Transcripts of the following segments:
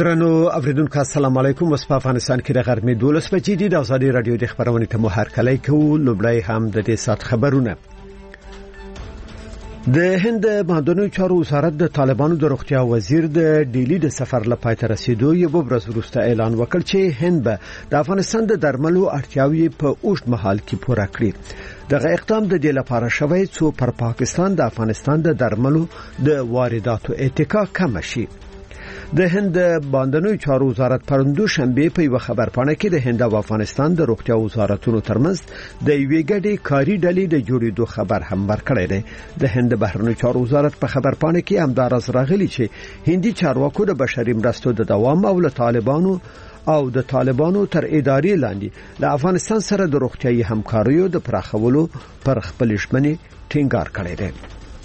درنو اوریدونکو السلام علیکم. اوس په افغانستان کې د غرمې 12 بجې دي. د ازادي رادیو د خبرونې ته مو هرکلی کوو. لومړی هم د دې سات خبرونه. د هند مدني چارو وزارت د طالبانو د روغتیا وزیر د ډیلی د سفر لپاره تر رسیدو یو ورځ وروسته اعلان وکړ چې هند به د افغانستان د درملو اړتیاوې په اوږد مهال کې پوره کړي. دغه اقدام د دې لپاره شوی چې پر پاکستان د افغانستان د درملو د وارداتو اتکا کم شي. د هند باندنوي چارو وزارت پرندو شنبه په یو خبرپاڼه کې د هند او افغانستان د روغتیا وزارتونو ترمنځ د یوې ګډې کاري ډلې د جوړېدو خبر هم ورکړی دی. د هند بهرنیو چارو وزارت په خبرپاڼه کې همدارس راغلی چې هندي چارواکو د بشري مرستو د دوام او له طالبانو تر ادارې لاندې له افغانستان سره د روغتیايي همکاریو د پراخولو پر خپل ژمنې ټینګار کړی دی.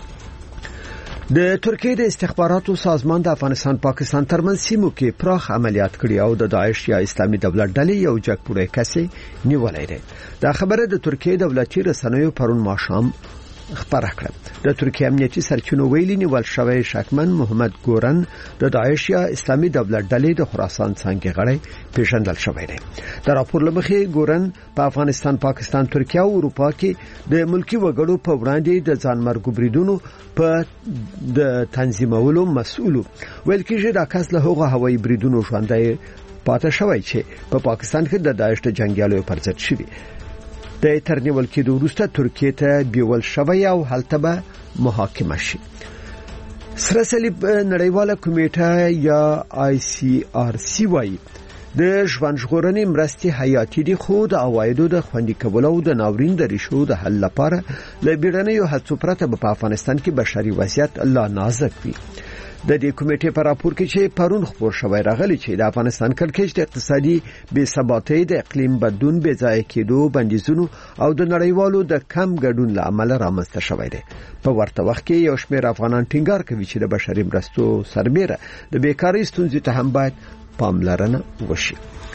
د ترکیه د استخباراتو سازمان د افغانستان پاکستان ترمنځ سیمو کې پراخ عملیات کړي او د داعش یا اسلامي دولت ډلې یو جګپوړی کسي نیولای دی. دا خبره د ترکیه دولتي رسنیو پرون ماښام خبره کړه. د ترکیه امنیتي سرچینو ویلي نیول شوی شکمن محمد ګورن د داعش یا اسلامي دولت ډلې د خراسان څنګه غړی پیژندل شوی دی. د راپور لمخې ګورن په افغانستان، پاکستان، ترکیه او اروپا کې د ملکی وګړو په وړاندې د ځانمرګ بریدونو په د تنظیمولو مسؤل ویل کېږي. دا کس له هغه هوایي بریدونو ژوندۍ پاتې شوی چې په پاکستان کې د داعش د جنگیالو پر ضد شوی. د ترنیول کېدو وروسته ترکیه ته بیول شوی او هلته به محاکمه شي. سره صلیب نړیواله کمیټه یا ICRC وايي د ژوند ژغورنې مرستې حیاتي دي، خو د عوایدو د خوندي کولو او د ناورین د ریښو د حل لپاره له بیړنیو هڅو پرته په افغانستان کې بشري وضعیت لا نازک وي. د دې کمیټې په راپور کې چې پرون خبر شوی راغلی چې د افغانستان کړکېچ د اقتصادي بې ثباتۍ، د اقلیم بدلون، بې ځای کېدو، بندیزونو او د نړیوالو د کم ګډون له امله رامنځته شوی دی. په ورته وخت کې یو شمېر افغانان ټینګار کوي چې د بشري مرستو سربېره د بیکارۍ ستونزې ته هم باید پاملرنه وشي.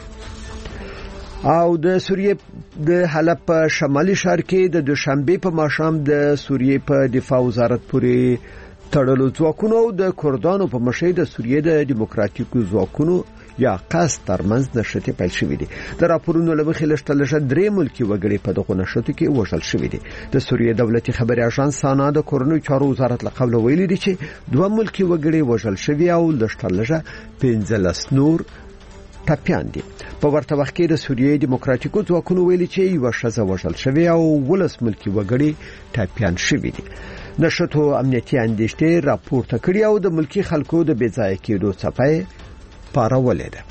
او د سوریې د حلب په شمالي ښار کې د دوشنبه په ماښام د سوریې په دفاع وزارت پورې تړلو ځواکونو او د کردانو په مشرۍ د سوریې د دیموکراتیکو ځواکونو یا قاس ترمنځ نښتې پیل شوې دي. د راپورونو له مخې لږ 3 ملکی وګړي په دغه نښتو کې وژل شوي دي. د سوریې دولتي خبري اژانس سانا د کورنیو چارو وزارت له قبل ویلي دي چې 2 ملکی وګړي وژل شوي او لږ 15 نور ټپيان دي. په ورته وخت کې د سوریې دیموکراتیکو ځواکونو ویلي چې یو ښځه وژل شوی او 12 ملکی وګړي ټپيان شوي دي. نشټو امنیتي اندېښنې راپورته کړي او د ملکی خلکو د بېځای کېدو څپه پارولې ده.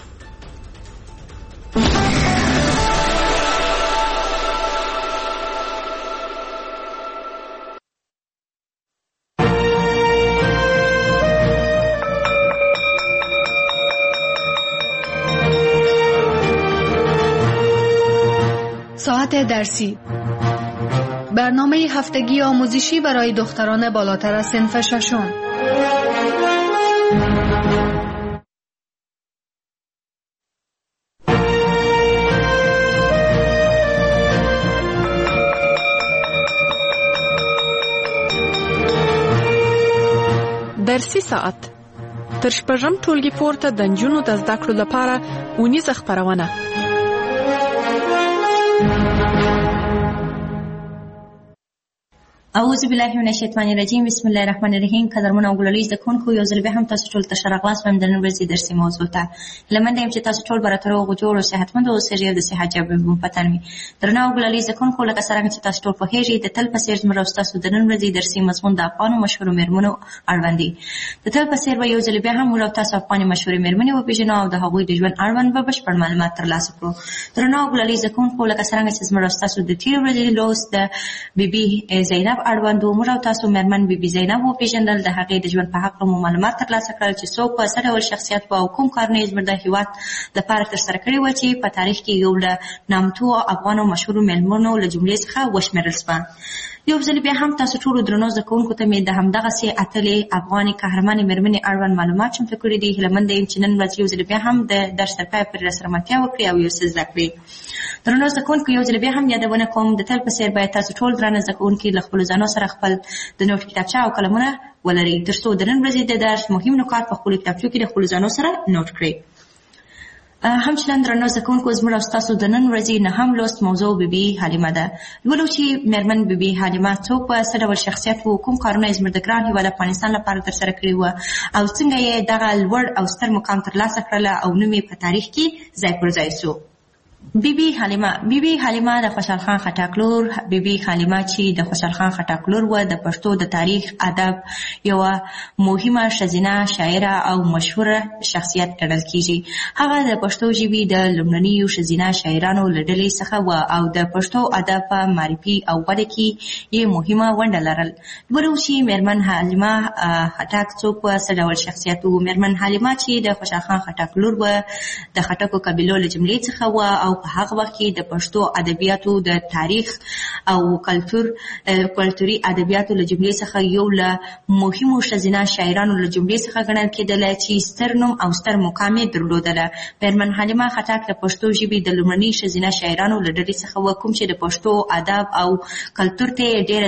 ساعت درسی، برنامه هفتگی آموزشی برای دختران بالاتر از صنف ششم. درسی ساعت تر شپږم ټولګي پورته د نجونو د زده کړو لپاره اونیزه خپرونه. اعوذ بالله من الشیطان الرجیم. بسم الله الرحمن الرحیم. قدرمن او ګلالي زده کوونکو، یو ځل بیا هم تاسو ټول ته ښه راغلاست وایم د نن ورځې درسي موضوع ته. هیله منده یم چې تاسو ټول به راته روغ جوړ او صحتمند اوسئ او د صحت جواب مو پتن وي. درنه او ګلالي زده کوونکو، لکه څرنګه چې تاسو ټول پوهیږئ، د تل په څېر زموږ او ستاسو د نن ورځې درسي مضمون د افغانو مشهورو مېرمنو اړوند دی. د تل په څېر به یو ځل بیا هم موږ او تاسو افغاني مشهورې مېرمنې وپېژنو او د هغوی د ژوند اړوند به بشپړ معلومات ترلاسه کړو. درنه او ګلالي زده کوونکو، لکه څرنګه چې زموږ او ستاسو د تېرې ورځې لوست د بیبي زینب اړوند و، موږ او تاسو مېرمن بیبي زینب وپېژندل. د هغې د ژوند په هکله مو معلومات ترلاسه کړل چې څوک و، څه ډول شخصیت و او کوم کارونه یې زموږ د هېواد لپاره ترسره کړي وه چې په تاریخ کې یو له نامتو افغانو مشهورو مېرمنو له جملې څخه وشمېرل سوه. یو ځل بیا هم تاسو ټولو درنو زده کوونکو ته مې د همدغسې اتلې افغاني قهرمانې مېرمنې اړوند معلومات چمتو کړي دي. هیله منده یم چې نن ورځ یو ځل بیا هم د درس تر پایه پورې راسره ملتیا وکړي او یو څه زده کړي. درنو زده کوونکو، یو ځل بیا هم یادونه کوم، د تل په څېر باید تاسو ټول درانه زده کوونکي له خپلو ځانو سره خپل د نوټ کتابچه او قلمونه ولرئ ترڅو د نن ورځې د درس مهم نکات په خپلو کتابچو کې د خپلو ځانو سره نوټ کړئ. همچنان درنو زده کوونکو زموږ او ستاسو د نن ورځې نهم لوست موضوع بیبي حلیمه ده. لولو چې میرمن بیبي حلیمه څوک وه، څه ډول شخصیت و، کوم کارونه یې زموږ د ګران هېواد افغانستان لپاره ترسره کړي وه او څنګه یې دغه لوړ او ستر مقام ترلاسه کړله او نوم یې په تاریخ کې ځای پر ځای سو. بیبي حلیمه د خوشحال خان خټک لور. بیبي حلیمه چې د خوشحال خان خټک لور وه د پښتو د تاریخ ادب یوه مهمه ښځینه شاعره او مشهوره شخصیت ګڼل کیږي. هغه د پښتو ژبې د لومړنیو ښځینه شاعرانو له ډلې څخه وه او د پښتو ادب په معرفي او وده کې یې مهمه ونډه لرل. ولو چې میرمن حلیمه خټک څوک وه، څه ډول شخصیت و. میرمن حلیمه چې د خوشحال خان خټک لور وه د خټکو قبیلو له جملې څخه وه او په هغه وخت کې د پښتو ادبیاتو د تاریخ او کلتوري ادبیاتو له جملې څخه یو له مهمو ښځینه شاعرانو له جملې څخه ګڼل کېدله چې ستر نوم او ستر مقام یې درلودله. میرمن حلیمه خټک د پښتو ژبې د لومړني ښځینه شاعرانو له ډلې څخه وه کوم چې د پښتو ادب او کلتور ته ډېر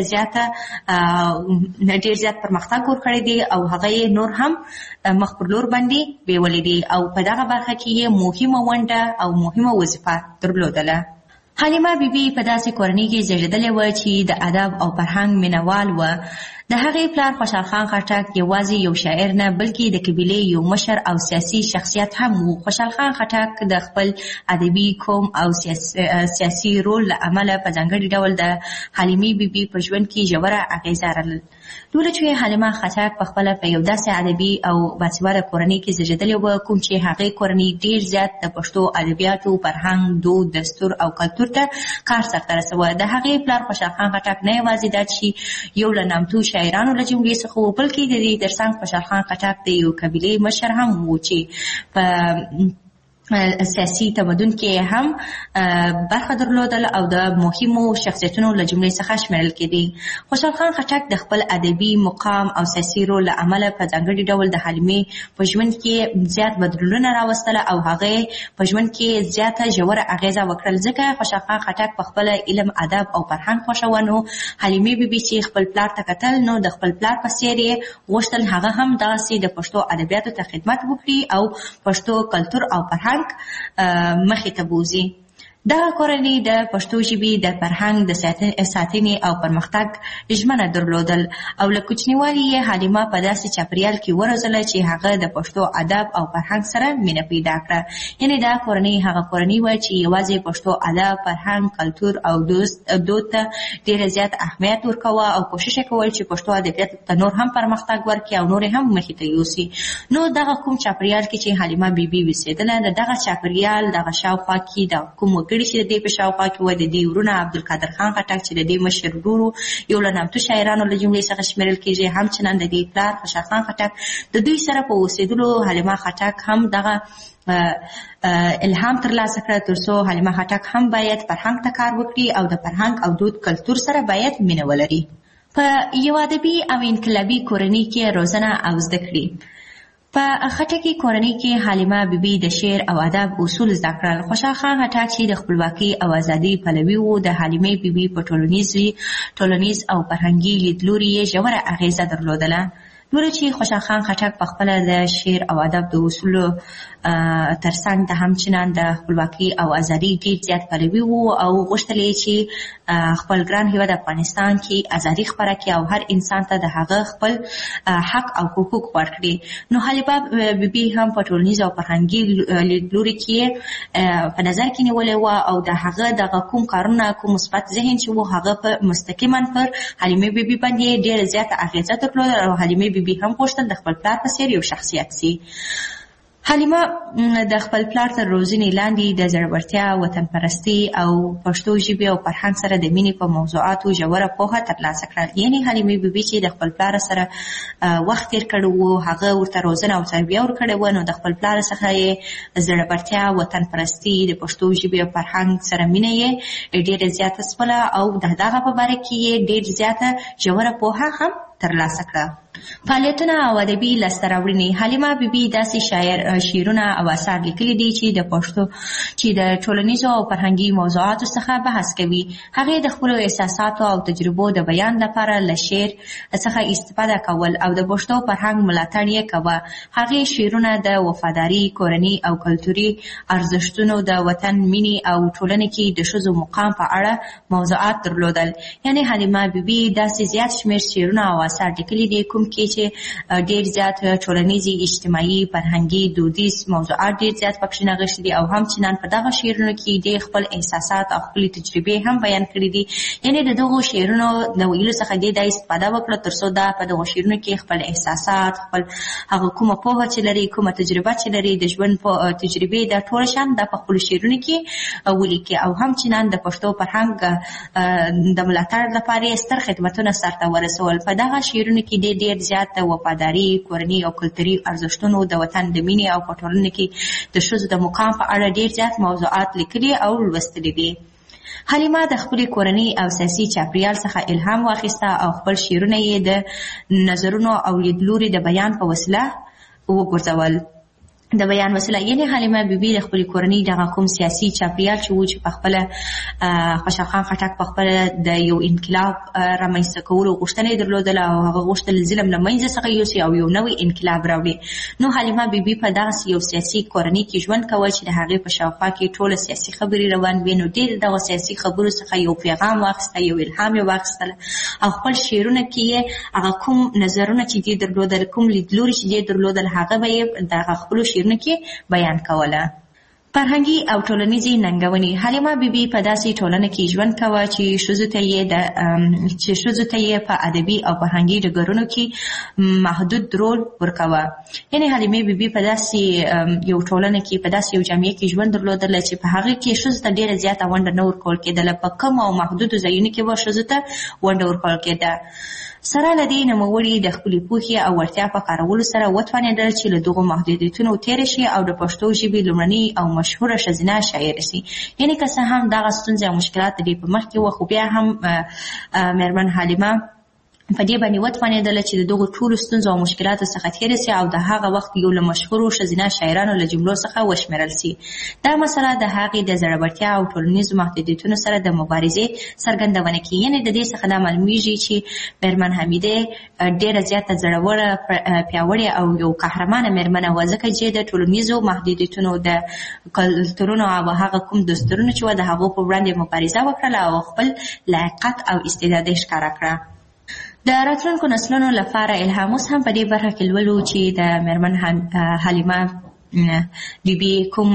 زیات پرمختګ ورکړی دی او هغه یې نور هم مخ پر لور باندې بیولې دي او په دغه برخه کې یې مهمه ونډه او مهمه وظیفه درلودله. حلیمه بیبي په داسې کورنۍ کې زیږېدلې وه چې د ادب او فرهنګ مینوال وه. د هغې پلار خوشحال خان خټک یوازې یو شاعر نه بلکې د قبیلې یو مشر او سیاسي شخصیت هم و. خوشحال خان خټک د خپل ادبي قوم او سیاسي رول له امله په ځانګړي ډول د حلیمې بیبي په ژوند کې ژوره اغیزه لرله. لوله چې حلیمه خټک په خپله په یو داسې ادبي او باسواده کورنۍ کې زیږېدلې وه کوم چې هغې کورنۍ ډېر زیات د پښتو ادبیاتو فرهنګ دود دستور او کلتور ته کار سرته رسوه. د هغې پلار خوشحال خان خټک نه یوازې دا چې یو له نامتو شاعرانو له جملې څخه و بلکې د دې ترڅنګ خوشحال خان خټک د یو قبیلې مشر هم و چې په سیاسي تمدن کې هم برخه درلودل او د مهمو شخصیتونو له جملې څخه شمیرل کېدی. خوشحال خان خټک د خپل ادبي مقام او سیاسي رول له امله په ځانګړي ډول د حلیمې په ژوند کې زیات بدلونونه راوستله او هغې په ژوند کې زیاته ژوره اغیزه وکړل. ځکه خوشحال خان خټک په خپله علم ادب او فرهنګ خوښوه نو حلیمې بیبي چې خپل پلار ته کتل نو د خپل پلار په څېر یې غوښتل هغه هم داسې د پښتو ادبیاتو ته خدمت وکړي او پښتو کلتور او فرهنګ مخې ته بوزي. دغه کورنۍ د پښتو ژبې د فرهنګ د ساتنې او پرمختګ ژمنه درلودل او له کوچنیوالي یې حلیمه په داسې چاپریال کې وروزله چې هغه د پښتو ادب او فرهنګ سره مینه پیدا کړه. یعنې دا کورنۍ هغه کورنۍ وه چې یوازې پښتو ادب، فرهنګ، کلتور او دود ته ډېر زیات اهمیت ورکوه او کوشش یې کول چې پښتو ادبیاتو ته نور هم پرمختګ ورکړي او نور هم مخې ته یوسي. نو دغه کوم چاپریال کې چې حلیمه بیبي اوسېدله د دغه چاپریال دغه شاوخوا کې د کوم چې د دې په شاوخوا کې وه د دې ورونه عبدالقادر خان خټک چې د دې مشر ورور یو له نامتو شاعرانو له جملې څخه شمیرل کېږي. همچنان د دې پلار خوشحال خان خټک د دوی سره په اوسېدلو حلیمه خټک هم دغه الهام ترلاسه کړه ترڅو حلیمه خټک هم باید فرهنګ ته کار وکړي او د فرهنګ او دود کلتور سره باید مینه ولري. په یو ادبي او انقلابي کورنۍ کې روزنه او زده کړې. په خټکي کورنۍ کې حلیمه بیبي د شعر او ادب اصول زده کړل. خوشحال خان خټک چې د خپلواکۍ او ازادۍ پلوي و د حلیمې بیبي په ټولنیز او فرهنګي لیدلوري یې ژوره اغیزه درلودله. لوله چې خوشحال خان خټک په خپله د شعر او ادب د اصولو ترڅنګ د همچنان د خپلواکۍ او ازادۍ ډېر زیات پلوي و او غوښتل یې چې خپل ګران هېواد افغانستان کې ازادي خپره کړي او هر انسان ته د هغه خپل حق او حقوق ورکړي. نو حلیمه بیبي هم په ټولنیز او فرهنګي لیدلوري کې په نظر کې نیولې وه او د هغه دغه کوم کارونه کوم مثبت ذهن چې و هغه په مستقیما پر حلیمې بیبي باندې ډېره زیاته اغېزه درلوده او حلیمې بیبي هم غوښتل د خپل پلار په څېر یو شخصیت سي. حلیمه د خپل پلار تر روزنې لاندې د زړورتیا، وطن پرستۍ او پښتو ژبې او فرهنګ سره د مینې په موضوعاتو ژوره پوهه ترلاسه کړل. یعنې حلیمې بیبي چې د خپل پلار سره وخت تېر کړی و هغه ورته روزنه او تربیه ورکړې وه نو د خپل پلار څخه یې زړورتیا، وطن پرستۍ، د پښتو ژبې او فرهنګ سره مینه یې ډېره زیاته سوله او د دغه په باره کې یې ډېر زیاته ژوره پوهه هم ترلاسه کړه. فعالیتونه او ادبي لاسته راوړنې. حلیمه بیبي داسې شعرونه او اثار لیکلي دي چې د پښتو چې د ټولنیزو او فرهنګي موضوعاتو څخه بحث کوي. هغې د خپلو احساساتو او تجربو د بیان لپاره له شعر څخه استفاده کول او د پښتو فرهنګ ملاتړ یې کوه. هغې شعرونه د وفاداري، کورني او کلتوري ارزښتونو، د وطن مینې او ټولنې کې د ښځو مقام په اړه موضوعات درلودل. یعنې حلیمه بیبي داسې زیات شمېر شعرونه او اثار لیکلي دي کوم کې چې ډېر زیات ټولنیزي، اجتماعي، فرهنګي، دودیز موضوعات ډېر زیات پکې نغښتي دي او همچنان په دغه شعرونو کې ډېر خپل احساسات او خپلې تجربې هم بیان کړي دي. یعنې د دغو شعرونو د ویلو څخه دې دا استفاده وکړه تر څو دا په دغو شعرونو کې خپل احساسات، خپل هغه کومه پوهه چې لري، کومه تجربه چې لري، د ژوند تجربې دا ټول شان دا په خپلو شعرونو کې ولیکي او همچنان د پښتو فرهنګ د ملاتړ لپاره ستر خدمتونه سرته ورسول. په دغه شعرونو کې ډېر زیات د وفاداري، کورني او کلتوري ارزښتونو، د وطن د مینې او په ټولنه کې د ښځو د مقام په اړه ډېر زیات موضوعات لیکلي او لوستلي دي. حلیمه د خپلې کورنۍ او سیاسي چاپریال څخه الهام واخیسته او خپل شعرونه یې د نظرونو او لیدلوري د بیان په وسیله وګرځول. د بیان وسیله یعنې حلیمه بیبي د خپلې کورنۍ دغه کوم سیاسي چاپریال چې و چې په خپله خوشحال خان خټک په خپله د یو انقلاب رامنځته کولو غوښتنه یې درلودله او هغه غوښتل ظلم له منځه څخه یوسي او یو نوی انقلاب راوړي. نو حلیمه بیبي په دغسې یو سیاسي کورنۍ کې ژوند کوه چې د هغې په شاوخوا کې ټوله سیاسي خبرې روان وي. نو ډېر دغه سیاسي خبرو څخه یو پیغام واخیسته، یو الهام یې واخیستله او خپل شعرونه کې یې هغه کوم نظرونه چې دې درلودل، کوم لیدلوري چې دې درلودل، هغه به یې دغه خپلو کې بیان کوله. فرهنګي او ټولنیزې ننګونې. حلیمه بیبي په داسې ټولنه کې ژوند کوه چې ښځو ته یې په ادبي او فرهنګي ډګرونو کې محدود رول ورکوه. یعنې حلیمه بیبي په داسې یو ټولنه کې، په داسې یو جامعه کې ژوند درلودله چې په هغې کې ښځو ته ډېره زیاته ونډه نه ورکول کېدله. په کم او محدودو ځایونو کې به ښځو ته ونډه ورکول کېده. سره له دې نوموړي د خپلې پوهې او وړتیا په کارولو سره وتوانېدل چې له دغو محدودیتونو تېره شي او د پښتو ژبې لومړنۍ او مشهوره ښځینه شاعره شي. یعنې که څه هم دغه ستونزې او مشکلات د دې په مخ کې وه، خو بیا هم مېرمن حلیمه په دې باندې وتوانېدله چې د دغو ټولو ستونزو او مشکلاتو څخه تېره سي او د هغه وخت یو له مشهورو ښځینه شاعرانو له جملو څخه وشمېرل سي. دا مسله د هغې د زړورتیا او ټولنیزو محدودیتونو سره د مبارزې څرګندونه کوي. یعنې د دې څخه دا معلومیږي چې مېرمن حمیدې ډېره زیاته زړوره، پیاوړې او یو قهرمانه مېرمنه وه، ځکه چې د ټولنیزو محدودیتونو، د کلتورونو او هغه کوم دستورونو چې وه د هغو په وړاندې مبارزه وکړله او خپل لایقت او استعداد یې ښکاره کړه. د راتلونکو نسلونو لپاره الهام. اوس هم په دې برخه کې لولو چې د مېرمن حلیمه بیبي کوم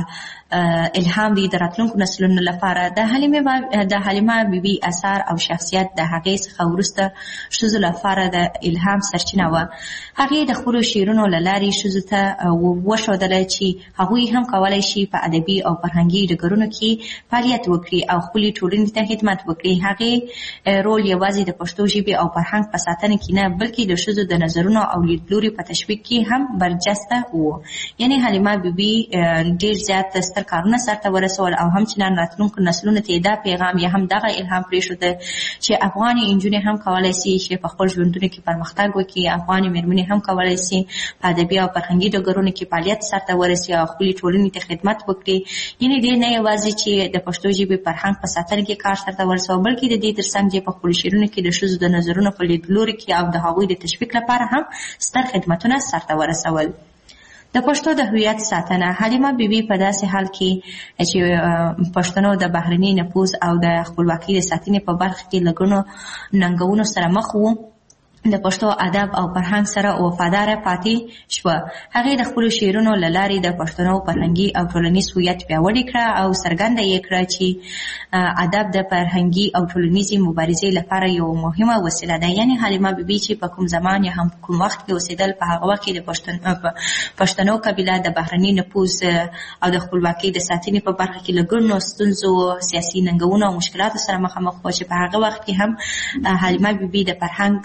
الهام دی د راتلونکو نسلونو لپاره. د حلیمه بیبي اثار او شخصیت د هغې څخه وروسته ښځو لپاره د الهام سرچینه وه. هغې د خپلو شعرونو له لارې ښځو ته وښودله چې هغوی هم کولی شي په ادبي او فرهنګي ډګرونو کې فعالیت وکړي او خپلې ټولنې ته خدمت وکړي. هغې رول یوازې د پښتو ژبې او فرهنګ په ساتنه کې نه، بلکې د ښځو د نظرونو او لیدلوري په تشویق کې هم برجسته و. یعنې حلیمه بیبي ډېر زیات کارونه سرته ورسول او همچنان راتلونکو نسلونو ته دا پیغام یا هم دغه الهام پرېښوده چې افغاني نجونې هم کولی شي چې په خپل ژوندونو کې پرمختګ وکړي. افغاني مېرمنې هم کولی شي په ادبي او فرهنګي ډګرونو کې فعالیت سرته ورسي او خپلې ټولنې ته خدمت وکړي. یعنې دې نه یوازې چې د پښتو ژبې فرهنګ په ساتنه کې کار سرته ورسول، بلکې د دې ترڅنګ چې په خپلو شعرونو کې د ښځو د نظرونو په لیدلوري کې او د هغوی د تشویق لپاره هم ستر خدمتونه سرته ورسول. د پښتو د هویت ساتنه. حلیمه بیبي په داسې حال کې چې پښتنو د بهرني نفوذ او د خپلواکۍ د ساتنې په برخه کې له ګڼو ننګونو سره مخ وو، د پښتو ادب او فرهنګ سره وفاداره پاتې شوه. هغې د خپلو شعرونو له لارې د پښتنو فرهنګي او ټولنیز هویت پیاوړی کړه او څرګنده یې کړه چې ادب د فرهنګي او ټولنیزې مبارزې لپاره یو مهمه وسیله ده. یعنې حلیمه بیبي چې په کوم زمان یا هم کوم وخت کې اوسېدل، په هغه وخت کې د پښتنو قبیله د بهرني نفوذ او د خپلواکۍ د ساتنې په برخه کې له ګڼو ستونزو، سیاسي ننګونو او مشکلاتو سره مخامخ وه چې په هغه وخت کې هم حلیمه بیبي د فرهنګ سره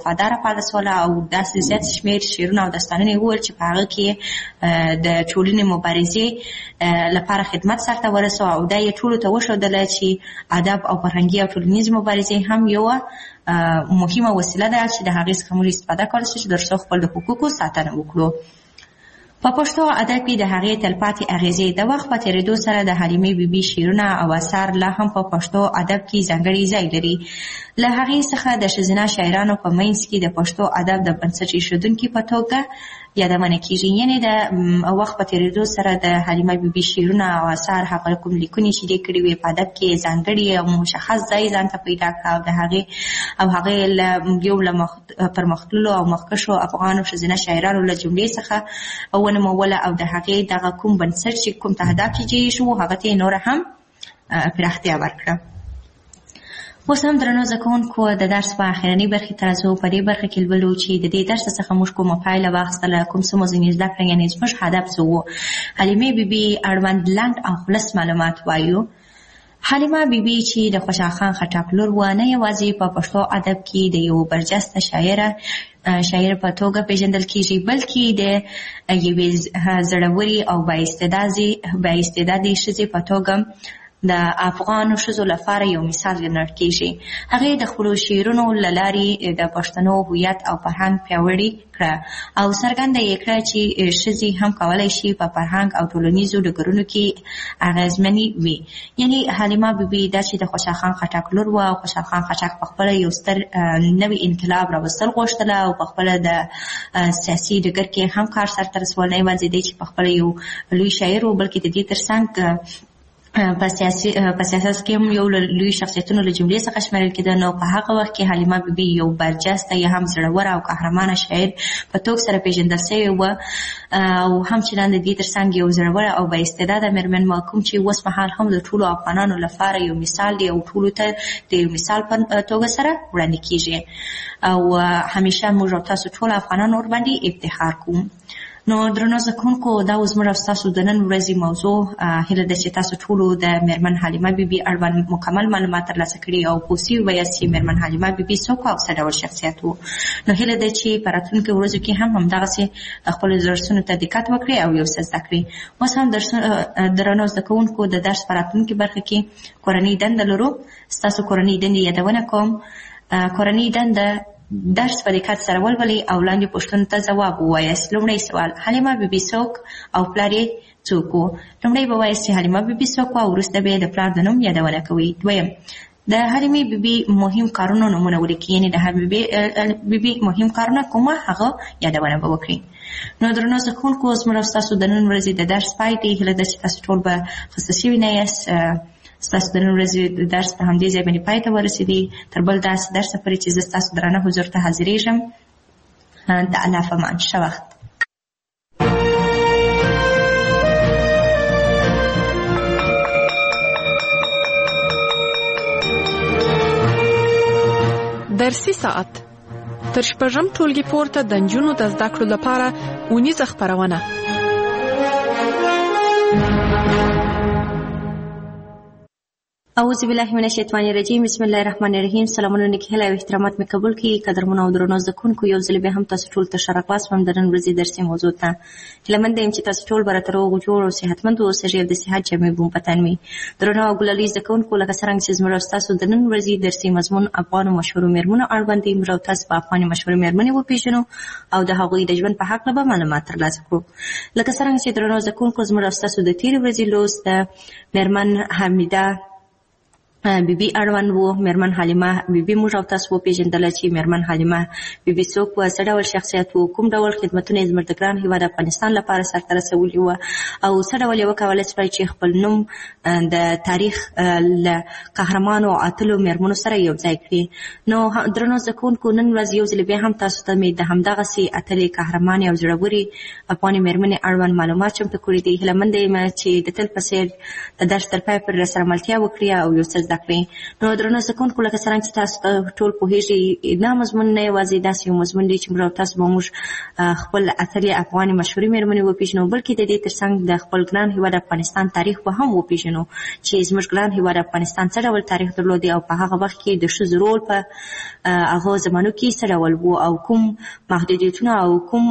وفاداره پالسوله او داسې زیات شمیر شعرونه او داستانونه وویل چې په هغه کې د ټولنې مبارزې لپاره خدمت سرته ورسو او دا یې ټولو ته وښودله چې ادب او فرهنګي او ټولنیزې مبارزې هم یوه مهمه وسیله ده چې د هغې څخه موږ استفاده کولی شو چې ترڅو خپل د حقوقو ساتنه وکړو. په پښتو ادب کې د هغې تلپاتې اغیزې د وخت په تېرېدو سره د حلیمې بیبي شعرونه او اثار لا هم په پښتو ادب کې ځانګړی ځای لري. له هغې څخه د ښځینه شاعرانو په منځ کې د پښتو ادب د بنسټ ایښودونکي په توګه یادونه کېږي. یعنې د وخت په تېرېدو سره د حلیمه بیبي شعرونه او اثار هغه کوم لیکنې چې دې کړي وې په ادب کې ځانګړي او مشخص ځای ځان ته پیدا کړه او هغې یو له پرمختللو او مخکښو افغانو ښځینه شاعرانو له جملې څخه ونوموله او د هغې دغه کوم بنسټ چې کوم تهداب چې جوړ شو هغه ته یې نوره هم پراختیا ورکړه. اوس هم درنو زده کوونکو د درس په اخرنۍ برخې ته راځو. په دې برخه کې لولو چې د دې درس څخه موږ کومه پایله واخیستله، کوم څه مو ځینې زده کړه، یعنې زموږ هدف څه و. حلیمې بیبي اړوند لنډ او خلص معلومات وایو. حلیمه بیبي چې د خوشحال خان خټک لور وه، نه یوازې په پښتو ادب کې د یو برجسته شاعر په توګه پیژندل کېږي، بلکې د یوې زړورې او بااستعدادې ښځې په توګه د افغانو ښځو لپاره یو مثال ګڼل کېږي. هغې د خپلو شعرونو له لارې د پښتنو هویت او فرهنګ پیاوړي کړه او څرګنده یې کړه چې ښځې هم کولی شي په فرهنګ او ټولنیزو ډګرونو کې اغېزمنې وي. یعنې حلیمه بیبي دا چې د خوشحال خان خټک لور وه او خوشحال خان خټک پخپله یو ستر نوي انقلاب راوستل غوښتله او پخپله د سیاسي ډګر کې هم کار سرته رسول، نه یوازې دی چې پخپله یو لوی شاعر و، بلکې د دې ترڅنګ په سیاست کې هم یو لوی شخصیتونو له جملې څخه شمیرل کېده. نو په هغه وخت کې حلیمه بیبي یو برجسته یا هم زړوره او قهرمانه شاعر په توګه سره پیژندل شوې وه او هم چې د دې ترڅنګ یو زړوره او بااستعداده مېرمن وه، کوم چې اوس مهال هم د ټولو افغانانو لپاره یو مثال دی او ټولو ته د یو مثال په توګه سره وړاندې کېږي او همیشه موږ او تاسو ټول افغانان ورباندې افتخار کوو. نو درنو زده کوونکو، دا اوس زموږ او ستاسو د نن ورځې موضوع. هیله ده چې تاسو ټولو د مېرمن حلیمه بیبي اړوند مکمل معلومات ترلاسه کړي او پوه سوي ویاست چې مېرمن حلیمه بیبي څوک او څه ډول شخصیت و. نو هیله ده چې په راتلونکو ورځو کې هم همدغسې خپلو درسونو ته دقت وکړئ او یو څه زده کړئ. اوس هم درنو زده کوونکو، د درس په راتلونکې برخه کې کورنۍ دنده لرو. ستاسو کورنۍ دندې یادونه کوم. کورنۍ دنده درس په دقت سره ولولئ او لاندې پوښتنو ته ځواب ووایاست. لومړی سوال: حلیمه بیبي څوک او پلار یې څوک و؟ لومړی به وایاست چې حلیمه بیبي څوک و او وروسته به یې د پلار د نوم یادونه کوئ. دویم: د حلیمې بیبي مهم کارونو نومونه ولیکئ، یعنې د حلیمې بیبي مهم کارونه کومه هغه یادونه به وکړئ. نو درنو زده کوونکو، زموږ او ستاسو د نن ورځې د درس پای دی. هیله ده چې تاسو ټول به خسته شوي نه یاست. ستاسو د نن ورځې درس په همدې ځای باندې پای ته ورسېدی. تر بل داسې درسه پورې چې زه ستاسو درانه حضور ته حاضرېږم. د الله په امان. ښه وخت. درسي ساعت تر شپږم ټولګي پورته د نجونو د زده کړو لپاره اونیزه خپرونه. اعوذ بالله من الشیطان الرجیم. بسم الله الرحمن الرحیم. سلامونه نیک هیله او احترامات مې قبول کړئ. قدرمنو او درنو زده کوونکو، یو ځل بیا هم تاسو ټول ته ښه راغلاست وم د نن ورځې درسي موضوع ته. هیله مند یم چې تاسو ټول به راته روغ جوړ او صحتمند اوسئ او د صحت جامې به مو په تن وي. درنو او ګلالي زده کوونکو، لکه څرنګه چې زموږ او ستاسو د نن ورځې درسي مضمون افغانو مشهورو مېرمنو اړوند دی، موږ او تاسو به افغاني مشهورې مېرمنې وپېژنو او د هغوی د ژوند په هکله به معلومات ترلاسه کړو. لکه څرنګه چې درنو زده کوونکو، زموږ او ستاسو د تېرې ورځې لوست د مېرمن حمیده بیبي اړوند و. مېرمن حلیمه بیبي موږ او تاسو وپېژندله چې مېرمن حلیمه بیبي څوک وه، څه ډول شخصیت و، کوم ډول خدمتونه یې زموږ د ګران هېواد افغانستان لپاره سرته رسولي وه او څه ډول یې وکولی شوی چې خپل نوم د تاریخ له قهرمانو او اتلو مېرمنو سره یو ځای کړي. نو درنو زده کوونکو، نن ورځ یو ځل بیا هم تاسو ته مې د همدغسې اتلې قهرمانې او زړورې افغاني مېرمنې اړوند معلومات چمتو کړي دي. هیله منده یم چې د تل په څېر د درس تر پای پورې راسره ملتیا وکړي او یو څه زده زده کړې. نو درنو زده کوونکو، لکه څرنګه چې تاسو ټول پوهېږئ، دا مضمون نه یوازې داسې یو مضمون دی چې موږ تاسو به موږ خپل اتلې افغاني مشهورې مېرمنې وپېژنو، بلکې د دې ترڅنګ د خپل ګران هېواد افغانستان تاریخ به هم وپېژنو چې زموږ ګران هېواد افغانستان څه ډول تاریخ درلودی او په هغه وخت کې د ښځو رول په هغه زمانو کې څه ډول و او کوم محدودیتونه او کوم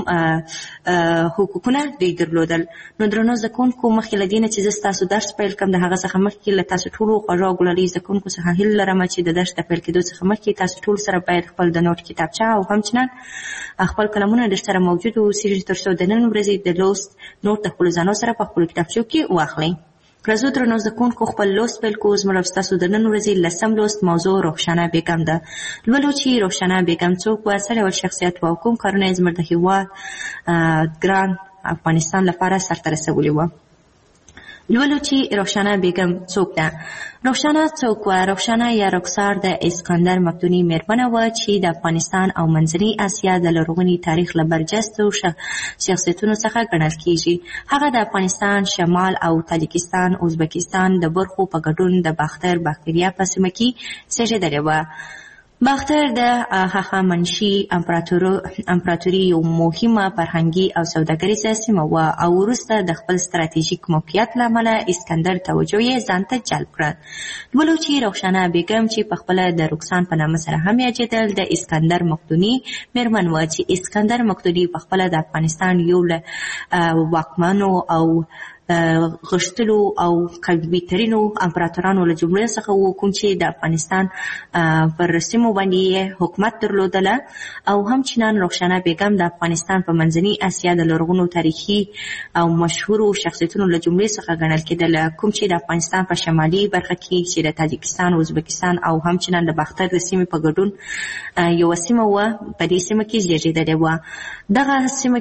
حقوقونه دوی درلودل. نو درنو زده کوونکو، مخکې له دې نه چې زه ستاسو درس پیل کړم، د هغه څخه مخکې له تاسو ټولو خوږو او ګلالي زده کوونکو څخه هیله لرم چې د درس د پیل کېدو څخه مخکې تاسو ټول سره باید خپل د نوټ کتابچه او همچنان خپل قلمونه در سره موجود واوسېږي تر څو د نن ورځې د لوست نوټ د خپلو ځانو سره په خپلو کتابچو کې واخلئ. راځو درنو زده کوونکو، خپل لوست پیل کوو. زموږ او ستاسو د نن ورځې 10م لوست موضوع رخشانه بیګم ده. لولو چې رخشانه بیګم څوک وه، څه ډول شخصیت وه او کوم کارونه یې زموږ د هېواد ګران افغانستان لپاره سرته رسولي وه. لولو چې رخشانه بیګم څوک ده. رخشانه څوک وه؟ رخشانه یا رخسار د اسکندر مقدوني مېرمنه وه چې د افغانستان او منځنۍ اسیا د لرغوني تاریخ له برجستو شخصیتونو څخه ګڼل کېږي. هغه د افغانستان شمال او تاجکستان ازبکستان د برخو په ګډون د باختر باکتریا په سیمه کې زېږېدلې وه. باختر د هخامنشي امپراتوري یو مهمه فرهنګي او سوداګریزه سیمه وه او وروسته د خپل ستراتیژیک موقعیت له امله اسکندر توجه یې ځان ته جلب کړه. لولو چې رخشانه بیګم چې پخپله د رکسان په نامه سره هم یادېدل، د اسکندر مقدوني مېرمن وه چې اسکندر مقدوني پخپله د افغانستان یو له واکمنو او غښتلو او قوي ترینو امپراتورانو له جملې څخه و، کوم چې د افغانستان پر سیمو باندې یې حکومت درلودله. او همچنان رخشانه بیګم د افغانستان په منځنۍ اسیا د لرغونو تاریخي او مشهورو شخصیتونو له جملې څخه ګڼل کېدله، کوم چې د افغانستان په شمالي برخه کې چې د تاجکستان، ازبکستان او همچنان د باختر د سیمې په ګډون یوه سیمه وه، په دې سیمه کې زېږېدلې وه. دغه سیمه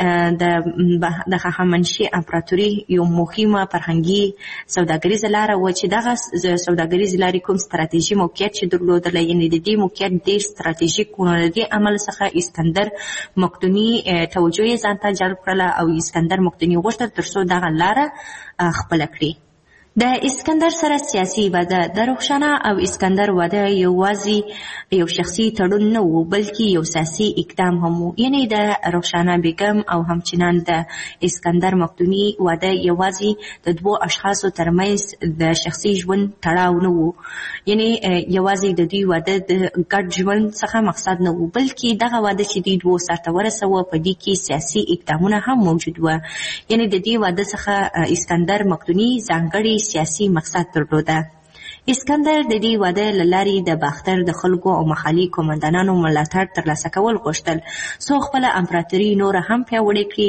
کې د هخامنشي امپراتوري یو مهمه فرهنګي سوداګریزه لاره وه چې دغه سوداګریزې لارې کوم ستراتیژي موقعیت چې درلودله، یعنې د دې موقعیت ډېر ستراتیژیک و. د دې عمل څخه اسکندر مقدوني توجه یې ځان ته جلب کړله او اسکندر مقدوني غوښتل تر څو دغه لاره خپله کړي. د اسکندر سره سیاسي واده. د رخشانه او اسکندر واده یوازې یو شخصي تړون نه و، بلکې یو سیاسي اقدام هم و. یعنې د رخشانه بیګم او همچنان د اسکندر مقدوني واده یوازې د دوو اشخاصو ترمنځ د شخصي ژوند تړاو نه و، یعنې یوازې د دوی واده د ګډ ژوند څخه مقصد نه و، بلکې دغه واده چې دوی دوو سرته ورسوه په دې کې سیاسي اقدامونه هم موجود وه. یعنې د دې واده څخه اسکندر مقدوني ځانګړي سیاسي مقصد درلوده. اسکندر د دې واده له لارې د باختر د خلکو او محلي قومندانانو ملاتړ ترلاسه کول غوښتل څو خپله امپراتوري نوره هم پیاوړې کړي.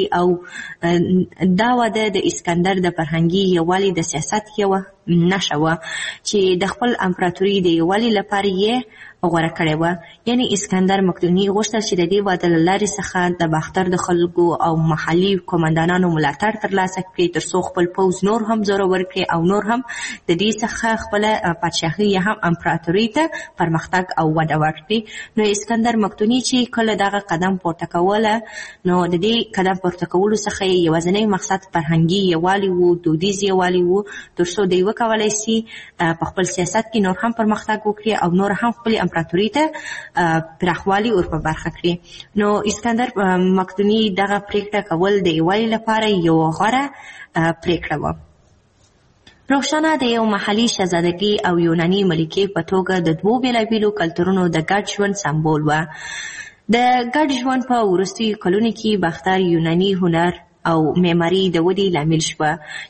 او دا واده د اسکندر د فرهنګي یووالي د سیاست یوه نښه وه چې د خپل امپراتوري د یووالي لپاره یې غوره کړې وه. یعنې اسکندر مقدوني غوښتل چې د دې واده له لارې څخه د باختر د خلکو او محلي قومندانانو ملاتړ ترلاسه کړي تر څو خپل پوځ نور هم زورور کړي او نور هم د دې څخه خپله پادشاهي یا هم امپراتوري ته پرمختګ او وده ورکړي. نو اسکندر مقدوني چې کله دغه قدم پورته کوله، نو د دې قدم پورته کولو څخه یې یوازینی مقصد فرهنګي یووالي و، دودیز یووالي و، تر څو دوی وکولی سي په خپل سیاست کې نور هم پرمختګ وکړي او نور هم خپلې امپراتوري ته پراخوالی ور په برخه کړي. نو اسکندر مقدوني دغه پریکړه کول د یووالي لپاره یو غوره پریکړه وه. رخشانه د یو محلي شهزادګۍ او یوناني ملکې په توګه د دوو بېلابېلو کلتورونو د ګډ ژوند سمبول وه. د ګډ ژوند په وروستیو کلونو کې باختر یوناني هنر او معماري د ودې لامل شوه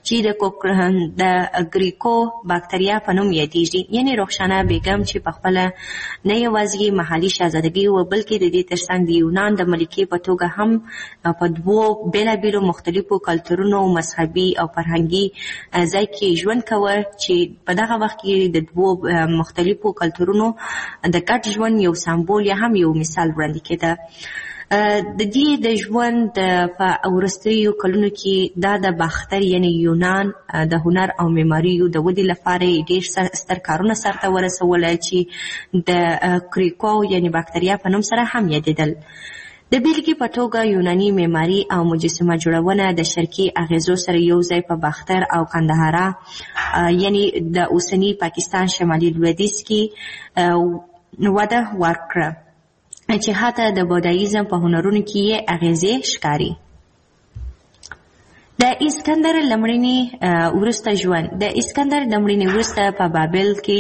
چې د ګریکو باکتریا په نوم یادېږي. یعنې رخشانه بیګم چې پخپله نه یوازې محلي شهزادګۍ وه، بلکې د دې ترڅنګ د یونان د ملکې په توګه هم په دوو بېلابېلو مختلفو کلتورونو، مذهبي او فرهنګي ځای کې ژوند کوه چې په دغه وخت کې د دوو مختلفو کلتورونو د ګډ ژوند یو سمبول یا هم یو مثال وړاندې کېده. د دې د ژوند په وروستیو کلونو کې دا د باختر یعنی یونان د هنر او معماریو د ودې لپاره ډېر ستر کارونه سرته ورسول چې د کریکو یعنی باکتریا په نوم سره هم یادېدل. د بیلګې په توګه یوناني معماري او مجسمه جوړونه د شرقي اغیزو سره یو ځای په باختر او قندهاره یعنی د اوسنی پاکستان شمالي لویدیځ کې وده ورکړه چې حتی د بودایزم په هنرونو کې یې اغیزې ښکاري. د اسکندر لمړني وروسته ژوند. د اسکندر لمړني وروسته په بابل کې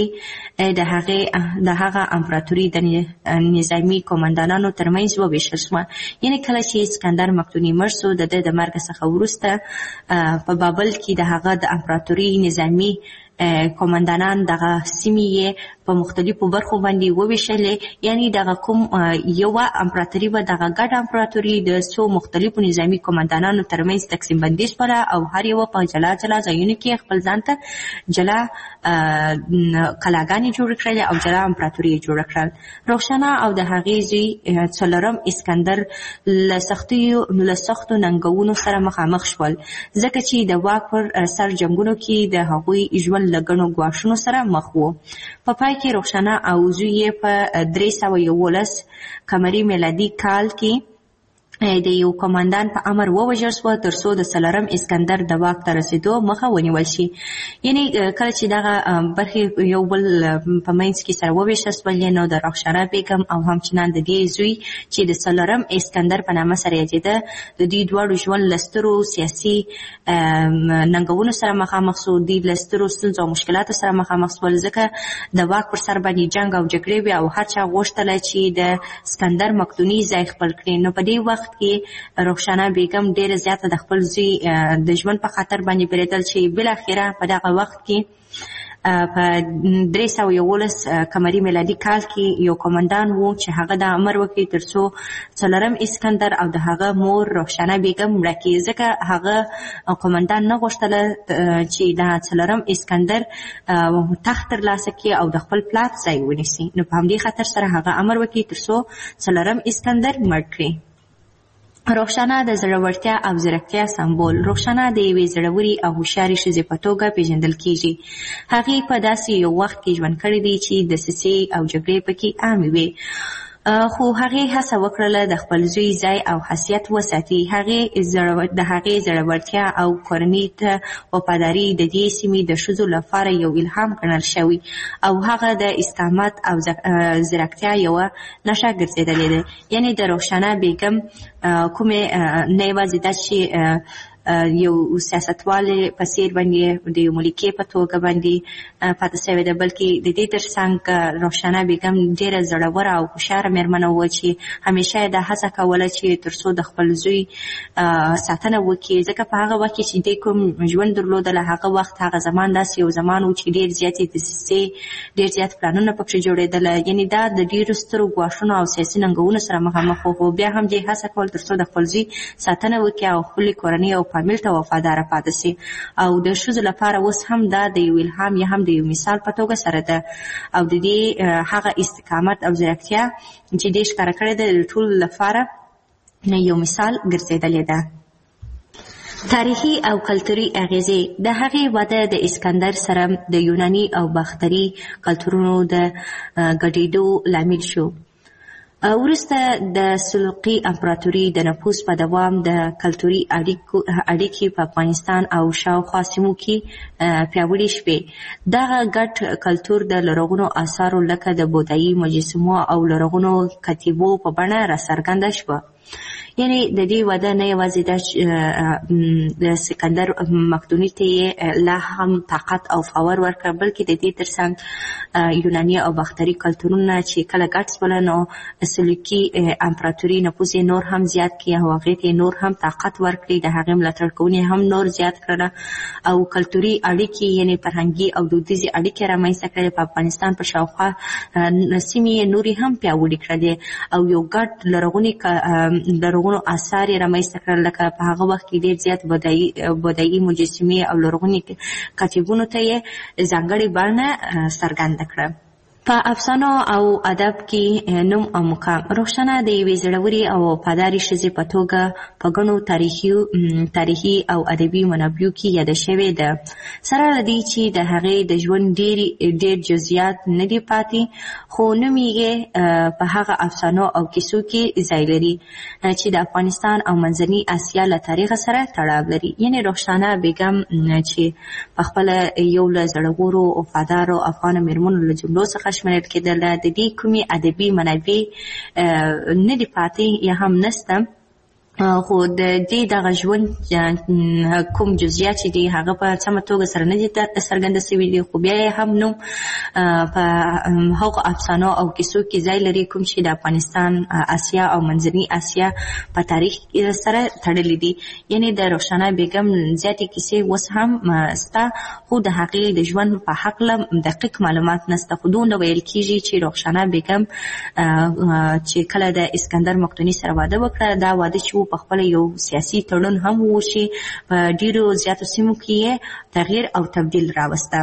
د هغه امپراتوري د نظامي قومندانانو ترمنځ وویشل شوه. یعنې کله چې اسکندر مقدوني مړ شو د ده د مرګ څخه وروسته په بابل کې د هغه د امپراتوري نظامي قومندانان دغه سیمې یې په مختلفو برخو باندې وویشلې. یعنی دغه کوم یوه امپراتوري به دغه ګډه امپراتوري د څو مختلفو نظامي قومندانانو ترمنځ تقسیم بندي شوله او هر یوه په جلا جلا ځایونو کې خپل ځان ته جلا قلاګانې جوړې کړلې او جلا امپراتوري یې جوړه کړل. روښانه او د هغې زوی څلورم اسکندر له سختو ننګونو سره مخامخ شول ځکه چې د واک پر سر جنګونو کې د هغوی ژوند له ګڼو ګواښونو سره مخ و. په پای کې روښانه او زوی یې په 311 قمري میلادي کال کې د یو قومندان په امر ووژل شوه تر څو د څلورم اسکندر د واک ته رسېدو مخه ونیول شي. یعنې کله چې دغه برخې یو بل په منځ کې سره وویشل شولې نو د رخشانه بیګم او همچنان د دې زوی چې د څلورم اسکندر په نامه سره یادېده د دې دواړو ژوند له سترو سیاسي ننګونو سره مخامخ شو. دوی له سترو ستونزو او مشکلاتو سره مخامخ شول ځکه د واک پر سر باندې جنګ او جګړې وې او هر چا غوښتله چې د اسکندر مقدوني ځای خپل کړي. نو په دې وخت کې رخشانه بیګم ډېره زیاته د خپل زوی د ژوند په خطر باندې بیرېدل چې بالاخره په دغه وخت کې په 311 قمري میلادي کال کې یو قومندان و چې هغه د امر وکړي تر څو څلورم اسکندر او د هغه مور رخشانه بیګم مړه کړي ځکه هغه قومندان نه غوښتله چې د څلورم اسکندر تخت ترلاسه کړي او د خپل پلار ځای ونیسي. نو په همدې خاطر سره هغه امر وکړي تر څو څلورم اسکندر مړ کړي. رخشانه د زړورتیا او ځیرکتیا سمبول. رخشانه د یوې زړورې او هوښیارې ښځې په توګه پیژندل کیږي. هغې په داسې یو وخت کې ژوند کړی دی چې دسیسې او جګړې پکې عامې وې خو هغې هڅه وکړله د خپل زوی ځای او حیثیت وساتي. د هغې زړورتیا او کورنۍ ته وفاداري د دې سیمې د ښځو لپاره یو الهام ګڼل شوی او هغه د استقامت او ځیرکتیا یوه نښه ګرځېدلې ده. یعنې د رخشانه بیګم کومې نه یوازې دا چې یو سیاستوالې په څېر باندې د یو ملکې په توګه باندې پاتې شوې ده بلکې د دې تر څنګ رخشانه بیګم ډېره زړوره او هوښیاره مېرمنه وه چې همیشه یې دا هڅه کوله چې تر څو د خپل زوی ساتنه وکړي ځکه په هغه وخت کې چې دی کوم ژوند درلودله هغه وخت هغه زمان داسې یو زمان و چې ډېر زیاتې دسیسې ډېر زیات پلانونه پکې جوړېدله. یعنې دا د ډېرو سترو ګواښونو او سیاسي ننګونو سره مخامخ و خو بیا هم دې هڅه کول تر څو د خپل زوی ساتنه وکړي او خپلې کورنۍ او فامیل ته وفاداره پاتې شي. او د ښځو لپاره اوس هم دا د یو الهام یا هم د یو مثال په توګه سره ده او د دې هغه استقامت او ځیرکتیا چې دې ښکاره کړې ده د ټولو لپاره یو مثال ګرځېدلې ده. تاریخي او کلتوري اغیزې. د هغې وده د اسکندر سره د یوناني او باختري کلتورونو د ګډېدو لامل شو. وروسته د سلجوقي امپراتوري د نفوذ په دوام د کلتوري اړیکې په افغانستان او شاوخوا سیمو کې پیاوړې شوې. دغه ګډ کلتور د لرغونو آثارو لکه د بودایي مجسمو او لرغونو کتیبو په بڼه راڅرګنده شوه. یعنی د دې وده نه یوازې د سکندر مقدوني ته یې لا هم طاقت او فاور ورکړه بلکې د دې ترڅنګ یوناني او باختري کلتورونه چې کله ګډ شول نو سلجوقي امپراتوري نفوذ یې نور هم زیات کړي او هغې ته نور هم طاقت ورکړي د هغې ملاتړ کوونکي هم نور زیات کړله او کلتوري اړیکې یعنې فرهنګي او دودیزې اړیکې رامنځته کړلې. په افغانستان په شاوخوا سیمې یې نورې هم پیاوړې کړلې او یو ګډ لرغونو آثار یې رامنځته کړل لکه په هغه وخت کې ډېر زیات بودایي مجسمې او لرغوني کتیبونو ته یې ځانګړې بڼه څرګنده کړه. په افسانو او ادب کې نوم او مقام روښانه د یوې زړورې او وفادارې ښځې په توګه په ګڼو تاریخي او ادبي منابعو کې یاده شوې ده. سره له دې چې د هغې د ژوند ډېر جزئیات نه دي پاتې، خو نوم یې په هغه افسانو او کیسو کې ځای لري چې د افغانستان او منځنۍ اسیا له تاریخ سره تړاو لري. یعنې روښانه بیګم چې په خپله یو له زړورو وفادارو افغانو مېرمنو له جملو څخه شمېرل کېدله، د دې کومې ادبي منابع نه دي پاتې یا هم نسته، خو د دې دغه ژوند کوم جزئیات چې دي هغه په سمه توګه سره نه دي څرګنده سوي دي، خو بیا یې هم نوم په هغو افسانو او کیسو کې ځای لري کوم چې د افغانستان، اسیا او منځنۍ اسیا په تاریخ سره تړلي دي. یعنې د روښانه بیګم زیاتې کیسې اوس هم سته، خو د هغې د ژوند په هکله دقیق معلومات نسته. خو دومره ویل کېږي چې روښانه بیګم چې کله د اسکندر مقدوني سره واده وکړه، دا واده چې په خپل یو سیاسي تړون هم و چې په ډیرو زیاتو سیمو کې یې تغییر او تبدیل راوسته.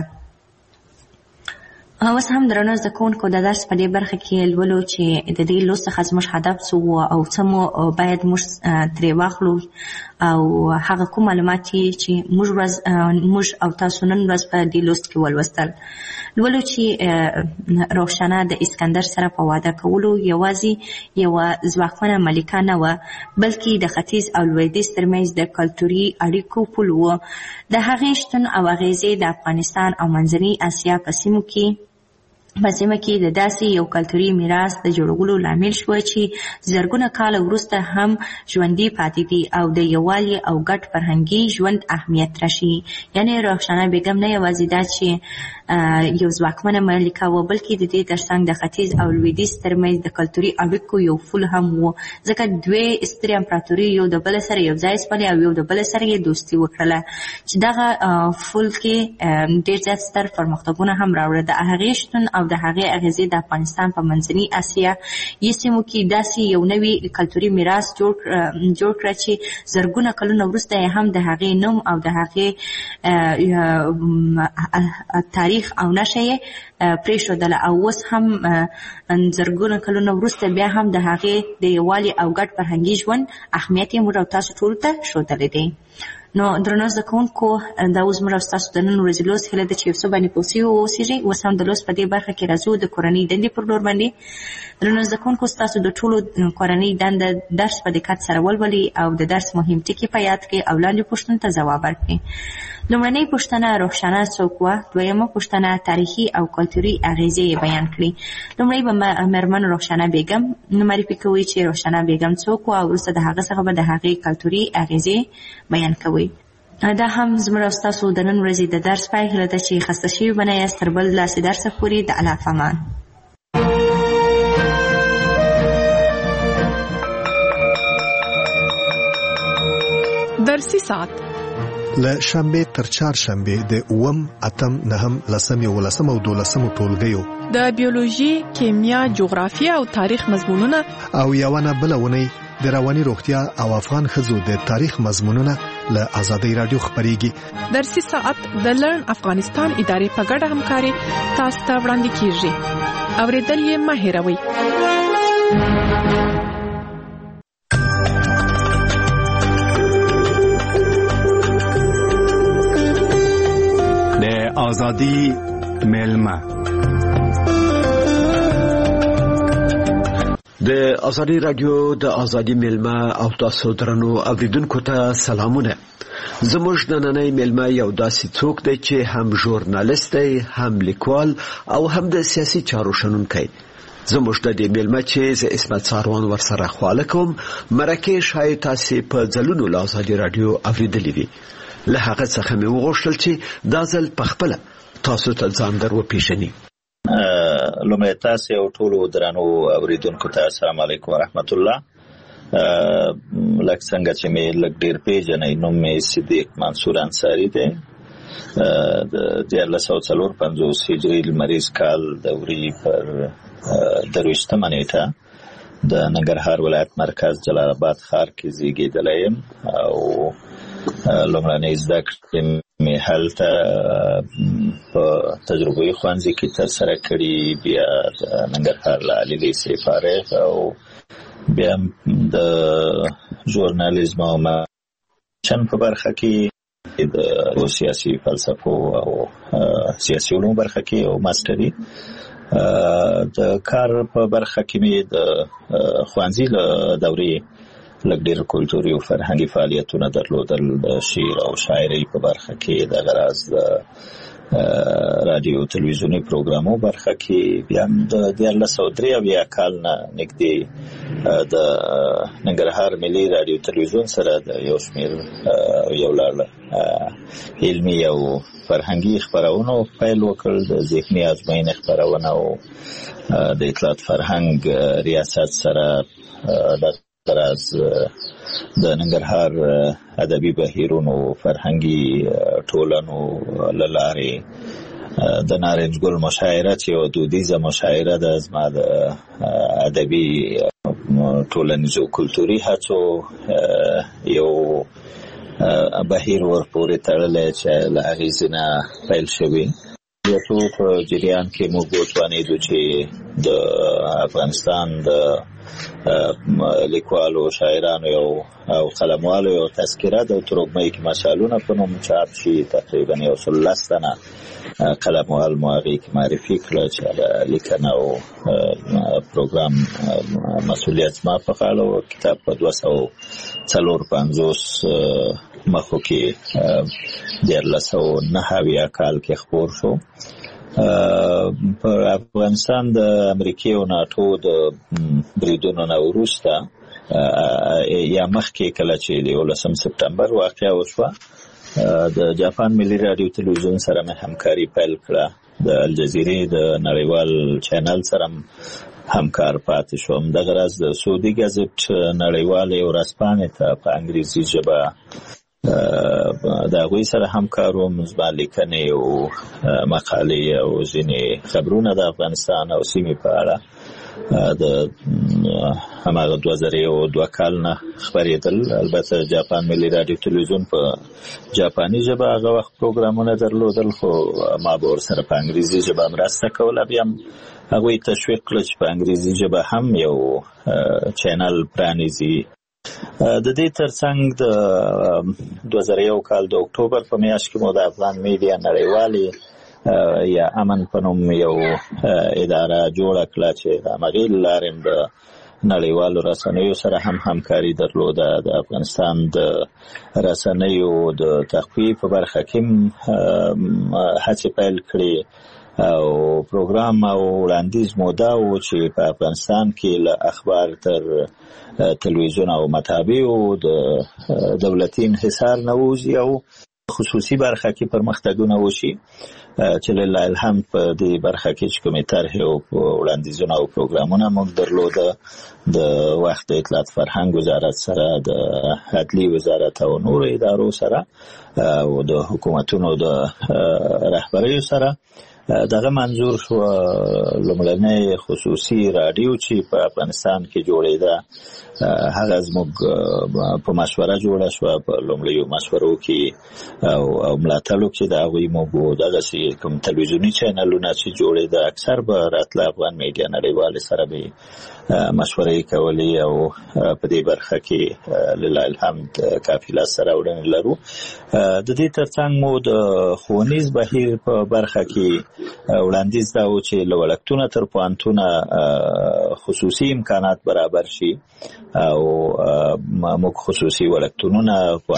اوس هم درنو زده کوونکو د درس په دې برخه کې لولو چې د دې لوست څخه زموږ هدف څه و او څه مو باید موږ ترې واخلو او هغه کوم معلومات چې موږ او تاسو نن ورځ په دې لوست کې ولوستل. لولو چې روښانه د اسکندر سره په واده کولو یوازې یوه ځواکمنه ملکه نه وه، بلکې د ختیځ او لویدیځ ترمنځ د کلتوري اړیکو پل و. د هغې شتون او اغیزې د افغانستان او منځنۍ اسیا په سیمه کې د داسې یو کلتوري میراث د جوړولو لامل شوه چې زرګونه کاله وروسته هم ژوندي پاتې دي او د یووالي او ګډ فرهنګي ژوند اهمیت راشي. یعنې روښانه بیګم نه یوازې دا چې یو ځواکمنه ملکه و، بلکې د دې ترڅنګ د ختیځ او لویدیځ ترمنځ د کلتوري اړیکو یو پل هم و، ځکه دوی سترې امپراتوري یو د بل سره یو ځای شولې او یو د بل سره یې دوستي وکړله چې دغه پل کې ډېر زیات ستر پرمختګونه هم راوړل. د هغې شتون او د هغې اغیزې د افغانستان په منځنۍ اسیا یې سیمو کې داسې یو نوی کلتوري میراث جوړ کړه چې زرګونه کلونه وروسته یې هم د هغې نوم او د هغې تاریخ او نشه یې پرېښودله او اوس هم زرګونه کلونه وروسته بیا هم د هغې د یووالي او ګډ فرهنګي ژوند اهمیت یې موږ او تاسو ټولو ته ښودلی دی. نو درنو زده کوونکو، دا اوس موږ او ستاسو د نن ورځې لوست هیله ده چې یو څه باندې پوه سوي واوسېږئ. اوس هم د لوست په دې برخه کې راځو د کورنۍ دندې پر لور باندې. درنو زده کوونکو، ستاسو د ټولو کورنۍ دنده درس په دقت سره ولولئ او د درس مهم ټکي په یاد کړئ او لاندې پوښتنو ته ځواب ورکړئ. لومړنۍ پوښتنه روښانه څوک وه؟ دویمه پوښتنه تاریخي او کلتوري اغیزې یې بیان کړئ. لومړی به مېرمن روښانه بیګم معرفي کوئ چې روښانه بیګم څوک وه او وروسته د هغه څخه به د هغې کلتوري اغیزې بیان کوئ. دا هم زموږ او ستاسو د نن ورځې د درس پای. هیله ده چې خسته شوي به نه یاست. تر بل داسې درسه پورې د الله په امان. درسي ساعت له شنبه تر چهارشنبه د 8، 8، 9، 10، 11 او 12 ټولګیو د بیولوژي، کیمیا، جغرافیه او تاریخ مضمونونه او یوونه بلونه د رواني روغتیا او افغان ښځو د تاریخ مضمونونه له آزادۍ رادیو خبريږي. درسي ساعت د لرن افغانستان ادارې په ګډه همکاري تاسو ته وړاندې کیږي. اوریدل یې مه هېروئ. د آزادۍ مېلمه د آزادۍ رادیو د آزادۍ مېلمه او تاسو درنو اوریدونکو ته سلامونه. زموږ نننۍ مېلمه یو داسې څوک دی چې هم ژورنالیست دی، هم لیکوال او هم د سیاسي چارو شنونکی. زموږ د دې مېلمه چې زه اسمت ساروان ورسره خواله کوم، مرکه شاید تاسو په ځلونو له آزادۍ رادیو اوریدلې وي. له هغه څخه مې وغوښتل چې دا ځل په خپله تاسو ته ځان در وپېژنئ. لومړی تاسو او ټولو درنو اوریدونکو ته السلام علیکم ورحمت الله. لکه څنګه چې مې لږ ډېر پیژنئ، نوم مې صدیق منصور انصاري دی. د 1954 هجري لمریز کال د وري پر 23 نیټه د ننګرهار ولایت مرکز جلال آباد ښار کې زیږېدلی یم او لومړنۍ زده کړې مې هلته په تجربوي ښوونځي کې ترسره کړي، بیا د ننګرهار له علي لیسې فارغ او بیا د ژورنالیزم او چن په برخه کې د سیاسي فلسفو او سیاسي علوم برخه کې او ماستري. د کار په برخه کې مې د ښوونځي له دورې لږ ډېر کلتوري او فرهنګي فعالیتونه درلودل. د شعر او شاعرۍ په برخه کې د غراز د رادیو تلویزیونی پروګرامو برخه کې بیا د 1983 کال نه نږدې د ننګرهار ملي رادیو تلویزیون سره د یو شمېر یو لړ علمي او فرهنګي خپرونو پیل وکړ. د ذهني ازموینې خپرونه او د اطلاعات فرهنګ ریاست سره د غراز د ننګرهار ادبي بهیرونو فرهنګي ټولنو له لارې د نارنج ګل مشاعره چې یو دودیزه مشاعره ده، زما د ادبي ټولنیزو کلتوري هڅو یو بهیر ورپورې تړلی چې له هغې ځینه پیل شوي. په جریان کې موږ وتوانېدو چې د افغانستان د لیکوالو شاعرانو او قلموالو یو تذکره د ترکمنۍ کې مشالونه په نوم چاپ شي. تقریبا 110 تنه قلموال مو هغې کې معرفي کړه چې لیکنه او پروګرام مسؤلیت زما په غاړه و. کتاب په 254 مخو کې 1909 کال کې خپور شو. په افغانستان د امریکای او ناتو د بریدونو نه وروسته یا مخکې کله چې د 11 سپتمبر واقعه وشوه، د جاپان ملي رادیو تلویزیون سره مې همکاري پیل کړه. د الجزیرې د نړیوال چینل سره همکار پاتې شوم. د غرض د سعودي ګازټ نړیوالې ورځپاڼې ته په انګریزي ژبه د هغوی سره همکار وم. زما لیکنې او مقالې او ځینې خبرونه د افغانستان او سیمې په اړه د هماغه 2002 کال نه خپرېدل. البته جاپان ملي رادیو تلویزیون په جاپاني ژبه هغه وخت پروګرامونه درلودل، خو ما به ورسره په انګریزي ژبه مرسته کوله. بیا هغوی تشویق کړه چې په انګریزي ژبه هم یو چینل پرانیزي. د دې ترڅنګ د 2001 کال د اکتوبر په میاشت کې مو د افغان میډیا نړیوالې یا امن په نوم یو اداره جوړه کړه چې د همغې له لارې د نړیوالو رسنیو سره هم همکاري درلوده. د افغانستان د رسنیو د تقویې په برخه کې هڅې پیل کړې او پروګرام او وړاندیز موده و چې په افغانستان کې له اخبار تر تلویزیون او مطابعو د دولتي انحصار نه ووځي او خصوصي برخه کې پرمختګونه وشي، چې لله الحمد په دې برخه کې چې کومې طرحې او وړاندیزونه او پروګرامونه موږ درلوده د وخت د اطلاعات فرهنګ وزارت سره، د عدلي وزارت او نورو ادارو سره او د حکومتونو د رهبریو سره. دغه منظور شو لومړنۍ خصوصي رادیو چې په افغانستان کې جوړېده، هغه زموږ په مشوره جوړه شوه. په لومړیو مشورو کې او ملاتړو کې د هغوی موږ دغسې کوم تلویزیوني چینلونه چې جوړېده اکثر به راتله افغان میډیا نړیوالې سره به مشورې کولې او په دې برخه کې لله الحمد کافي لاسته راوړنې لرو. د دې ترڅنګ مو د ښوونیز بهیر په برخه کې وړاندیز دا و چې له وړکتونه تر پوهنتونه خصوصي امکانات برابر شي او موږ خصوصي وړکتونونه،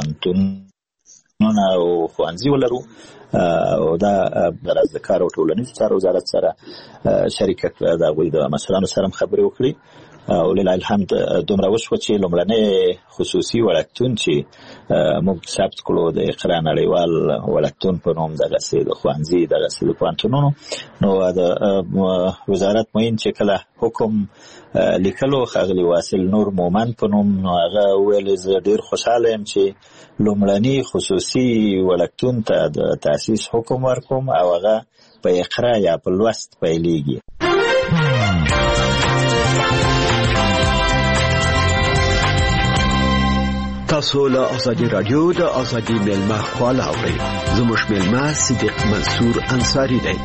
پوهنتونونه او ښوونځي ولرو او دا غرض د کار او ټولنیز چارو وزارت سره شریکه کړه. د هغوی د مسؤلانو سره هم خبرې وکړي او لله الحمد دومره وشوه چې لومړنی خصوصي وړکتون چې موږ ثبت کړو د اقرا نړیوال وړکتون په نوم دغسې د ښوونځي دغسې د پوهنتونونو، نو د وزارت معین چې کله حکم لیکلو ښاغلي واصل نور مومند په نوم، نو هغه وویل زه ډېر خوشحاله یم چې لومړني خصوصي وړکتون ته د تاسیس حکم ورکوم او هغه په اقرا یا په لوست پیلېږي. تاسو تاسو له ازادي رادیو د ازادي ملما خواله اورئ. زموږ ملما صدیق منصور انصاری دی.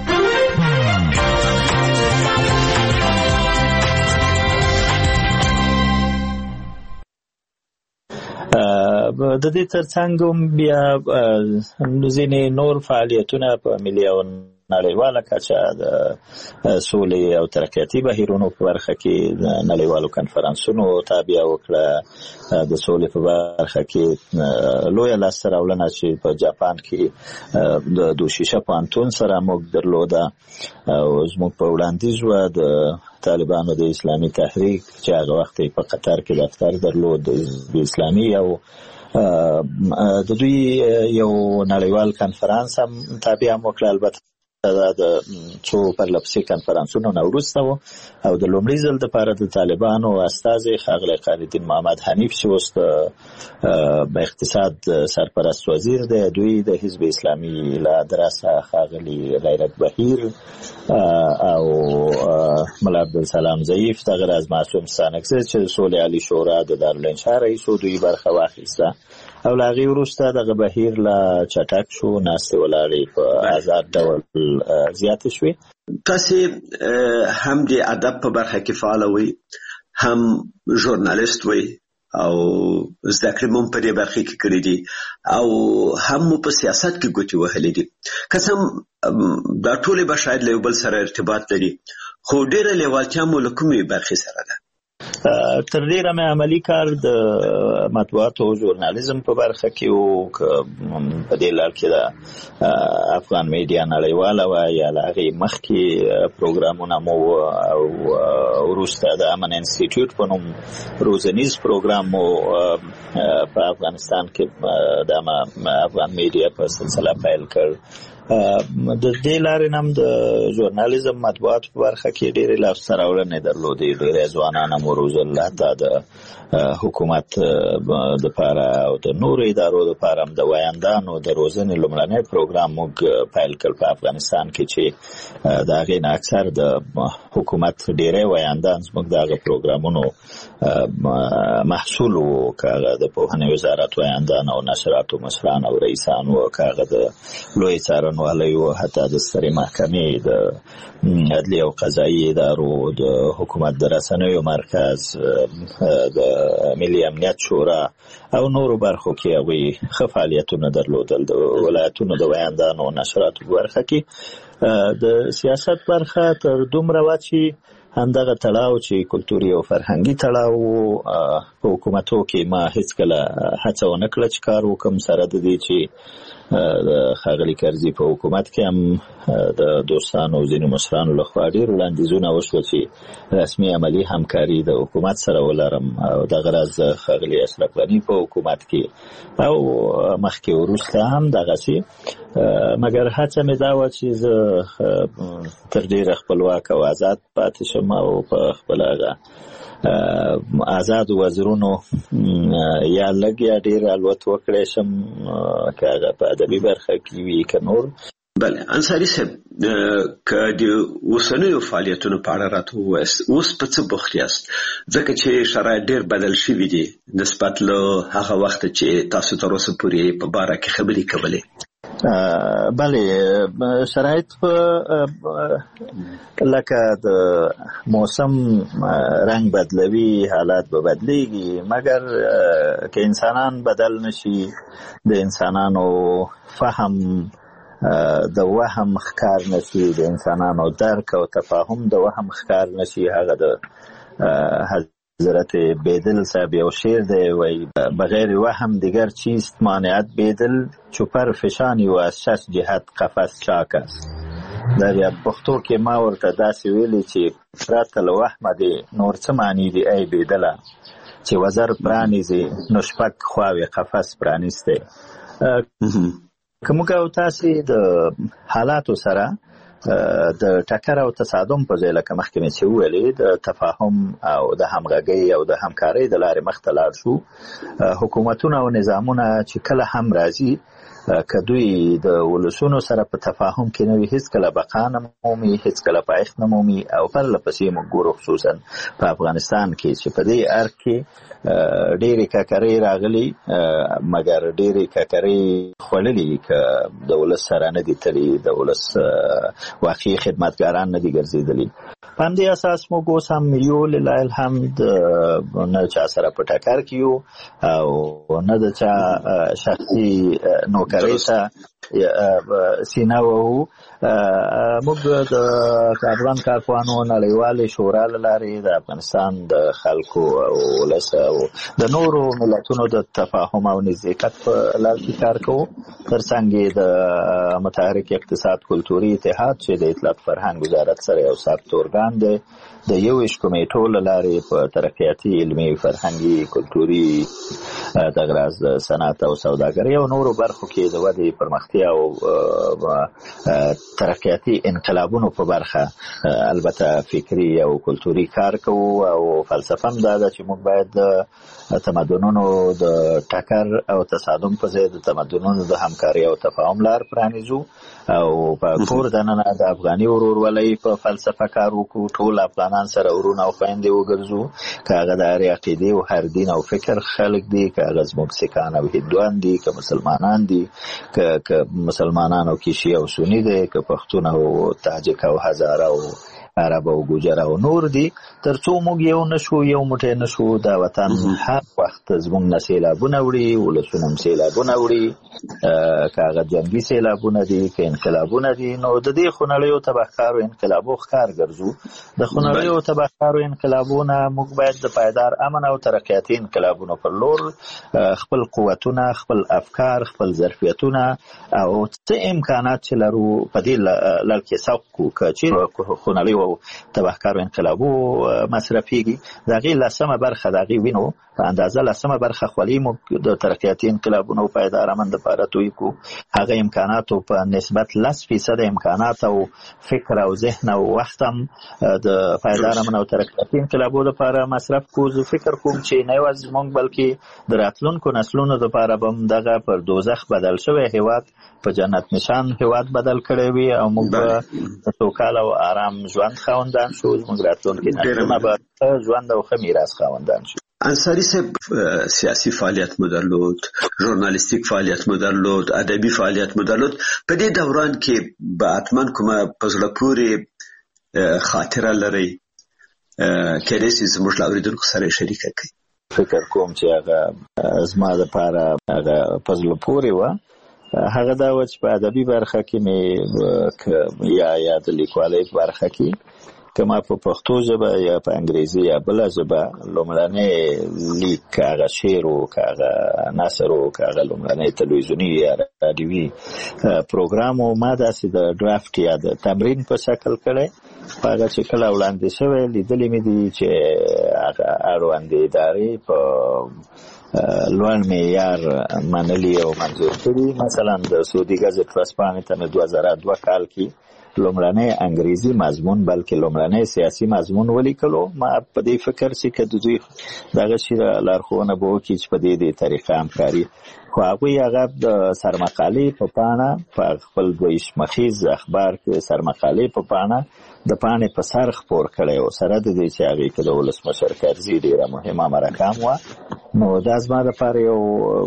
د دې ترڅنګ بیا ځینې نور فعالیتونه په ملي او نړیواله کچه د سولې او ترقیاتي بهیرونو په برخه کې نړیوالو کنفرانسونو تابع وکړه. د سولې په برخه کې لویه لاسته راوړنه چې په جاپان کې د دوشیشه پوهنتون سره موږ درلوده او زموږ په وړاندیز و د طالبانو د اسلامي تحریک چې هغه وخت په قطر کې دفتر درلود د اسلامي او د دوی یو نړیوال کنفرانس هم تابع وکړه. البته د څو پرلپسې کنفرانسونو نه وروسته و او د لومړي ځل دپاره د طالبانو استازی ښاغلی قانالدین محمد حنیف چې اوس د اقتصاد سرپرست وزیر دی، دوی د حزب اسلامي له درسه ښاغلي غیرت بهیر او ملا عبدالسلام ضعیف دغه راز معصوم ستانکزی چې د سولې عالي شورا د دارالانشا رئیس و، دوی برخه واخیسته او له هغې وروسته دغه بهیر لا چټک شو، ناستې ولاړې په آزاد ډول زیاتې شوې. تاسې هم د ادب په برخه کې فعاله وئ، هم ژورنالیست وئ او زده کړې مو په دې برخه کې کړې دي او هم مو په سیاست کې ګوتې وهلې دي. قسم دا ټولې به شاید له یو بل سره ارتباط لري، خو ډېره لیوالتیا مو له کومې برخې سره ده؟ تر ډیره مې عملی کار د مطبوعاتو او ژورنالیزم په برخه کې او په دې لار کې د افغان میډیا نړیواله وه یا له هغې مخکې پروګرامونه مو او وروسته د امن انسټیټیوټ په نوم روزنیز پروګرام مو په افغانستان کې د افغان میډیا په سلسله پیل کړ. د دې لارې هم د ژورنالیزم مطبوعاتو په برخه کې ډېرې لاسته راوړنې درلودې، ډېری ځوانان هم وروزل، حتی د حکومت دپاره او د نورو ادارو دپاره هم د ویاندانو د روزنې لومړنی پروګرام موږ پیل کړ په افغانستان کې چې د هغې نه اکثر د حکومت ډېری ویاندان زموږ د هغه پروګرامونو محصول و، که هغه د پوهنې وزارت ویاندان او نشراتو مشران او رئیسان و، که هغه د لوی څارنوالۍ و، حتی د سترې محکمې، د عدلي او قضایي ادارو، د حکومت د رسنیو مرکز، د ملي امنیت شورا او نورو برخو کې هغوی ښه فعالیتونه درلودل. د ولایتونو د ویاندانو او نشراتو په برخه کې د سیاست برخه تر دومره وه چې همدغه تړاو چې کلتوري او فرهنګي تړاو په حکومتو کې ما هیڅکله هڅه ونه کړه چې کار وکړم، سره د دې چې د ښاغلي کرزي په حکومت کې هم د دوستانو او ځینو مشرانو لخوا ډېر وړاندیزونه وشوه چې رسمي عملي همکاري د حکومت سره ولرم او دغه راز د ښاغلي اشرف غني په حکومت کې او مخکې وروسته هم دغسې، مګر هڅه مې دا وه چې زه تر ډېره خپلواک او آزاد پاتې شم او په خپله هغه آزاد وزرونو یا لږ یا ډېر الوت وکړی شم، که هغه په ادبي برخه کې وي که نور. بله انصاري صاحب، که د اوسنیو فعالیتونو په اړه راته ووایاست، اوس په څه بوخت یاست؟ ځکه چې شرایط ډېر بدل شوي دي نسبت له هغه وخته چې تاسو تر اوسه پورې په باره کې خبرې کولې. بله، شرایط لکه د موسم رنگ بدلوي، حالات به بدلیږي، مګر که انسانان بدل نشي، د انسانانو فهم د وهم ښکار نشي، د انسانانو درک او تفاهم د وهم ښکار نشي. هغه د حضرت بیدل صاحب یو شعر دی، وای بغیر وهم دیگر چیست مانعت بیدل چو پر فشانی و از شش جهت قفس چاک است. در پښتو کې ما ورته داسې ویلي چې پرته له وهمه دی نور څه معنی دی ای بیدله، چې وزر پرانیزي نو شپږ خواوې قفس پرانیستی. که موږ او تاسې د حالاتو سره د ټکر او تصادم په ځای لکه مخکې مې چې وویلې د تفاهم او د همغږۍ او د همکارۍ د لارې مخته لاړ شو، حکومتونه او نظامونه چې کله هم راځي کدوې د ولسونو سره په تفاهم کې نه وي هیڅ کله بقا نه مومي هیڅ کله پایښت نه مومي او پرله پسې موږ ګورو خصوصا په افغانستان کې چې په دې ارګ کې ډېرې ککرۍ راغلي مګر ډېرې ککرۍ خوړلي که د ولس سره نه دي تللي د ولس واقعي خدمتګاران نه دي ګرځېدلي په همدې اساس موږ اوس هم یو لله الحمد نه چا سره په ټکر کې یو او نه د چا شخصي نوکرۍ ته سینه وهو موږ د افغان کارپوهانو نړیوالې شورا له لارې د افغانستان د خلکو او ولس او د نورو ملتونو د تفاهم او نزدېکت په لار کې کار کوو ترڅنګ د متحرک اقتصاد کلتوري اتحاد چې د اطلاعات فرهنګ وزارت سره یو ثابت ارګان دی د 21 کمیټو له لارې په ترقیاتي علمي فرهنګي کلتوري د غراز د صنعت او سوداګرۍ او نورو برخو کې د ودې پرمختیا او ترقیاتي انقلابونو په برخه البته فکری او کلتوري کار کوو او فلسفه هم دا ده چې موږ باید د تمدنونو د ټکر او تصادم په ځای د تمدنونو د همکاري او تفاهم لار پرانیزو او په کور دننه د افغاني ورورولۍ په فلسفه کار وکړو ټول افغانان سره ورونه او خویندې وګرځو که هغه د هرې عقیدې او هر دین او فکر خلک دي که هغه زموږ سیکان او هندوان دي که مسلمانان دي که مسلمانان او کیشي او سني دي که پښتون او تاجک او هزاره او عرب او ګوجر او نور دي ترڅو موږ یو نشو یو موټی نشو دا وطن هر وخت زموږ نه سیلابونه وړي ولسونه هم سیلابونه وړي که هغه جنګي سیلابونه دي که انقلابونه دي نو د دې خونړیو تبهکارو انقلابو ښکار ګرځو د خونړیو تبهکارو انقلابونه موږ باید د پایدار امن او ترقیاتي انقلابونو پر لور خپل قوتونه خپل افکار خپل ظرفیتونه او څه امکانات چې لرو په دې لړ کې سوق کړو که چیرې خونړیو تبهکارو انقلابو مصرفيږي د هغې لسمه برخه د هغې وینو په اندازه لسمه برخه خولي موږ د ترقیاتي انقلابونو پایدار امن دپاره توی کړو هغه امکاناتو په نسبت 10% امکانات او فکر او ذهن او وخت هم د پایدار امن او ترقیاتي انقلابو لپاره مصرف کړو زه فکر کوم چې نه یوازې موږ بلکې د راتلونکو نسلونو دپاره به هم دغه پر دوزخ بدل شوی هیواد په جنت نشان هیواد بدل کړی وي او موږ به د سوکاله او آرام ژوند خاوندان شو زموږ راتلونکي نسلونه به ژوند او ښه میراث خاوندان شو. انصاری صاحب سیاسی فعالیت مو درلود ژورنالیستیک فعالیت مو درلود ادبي فعالیت مو درلود په دې دوران کې به حتما کومه په زړه پورې خاطره لرئ کېدای شي زموږ له اورېدونکو سره شریکه کړئ فکر کوم چې هغه زما دپاره هغه په زړه پورې وه هغه دا و چې په ادبي برخه کې مې یا د لیکوالۍ په برخه کې که ما په پښتو ژبه یا په انګریزي یا بله ژبه لومړنی لیک که هغه شعر و که هغه نثر و که هغه لومړنی تلویزیوني یا راډیوي پروګرام و ما داسې د ډرافټ یا د تمرین په شکل کړی په هغه چې کله وړاندې شوی لیدلې مې دي چې هغه اړوندې ادارې په لوړ معیار منلي او منظور کړي مثلا د سعودي ګزټ ورځپاڼې ته مې 2002 کال کې لومړنی انګریزي مضمون بلکې لومړنی سیاسي مضمون ولیکلو ما په دې فکر چې که د دوی دغه شي لارښوونه به وکړي چې په دې طریقه همکاري خو هغوی هغه د سرمقالې په پاڼه په خپل دویش مخیز اخبار کې سرمقالې په پاڼه د پاڼې په سر خپور کړی و سره د دې چې هغې کې د ولسمشر کرزي ډېره مهمه مرکه هم وه نو دا زما دپاره یو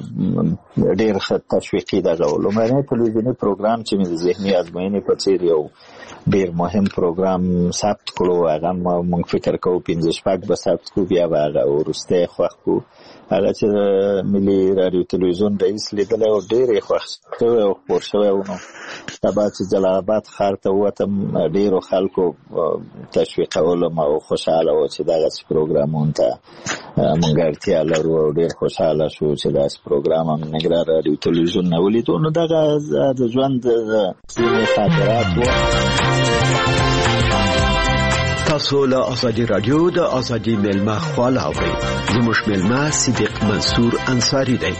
ډېر ښه تشویقي دغه و لومړنی تلویزیوني پروګرام چې مې د ذهني ازموینې په څېر یو ډېر مهم پروګرام ثبت کړو هغه موږ فکر کوو 15 به ثبت کړو بیا به هغه وروستی خوښ کړو هغه چې د ملي راډیو تلویزیون رئیس لیدلی و ډېر یې خوښ شوی او خپور شوی و نو سبا چې جلال آباد ښار ته ووتم ډېرو خلکو تشویقولم او خوشحاله و چې دغسې پروګرامونو ته موږ اړتیا لرو او ډېر خوشحاله شو چې داسې پروګرام هم نګران راډیو تلویزیون نه ولیدو نو دغه د ژوند د ځینې خاطرات و. تاسو له ازادي رادیو د ازادي ملما خواله اورئ زموږ ملما صدیق منصور انصاری دی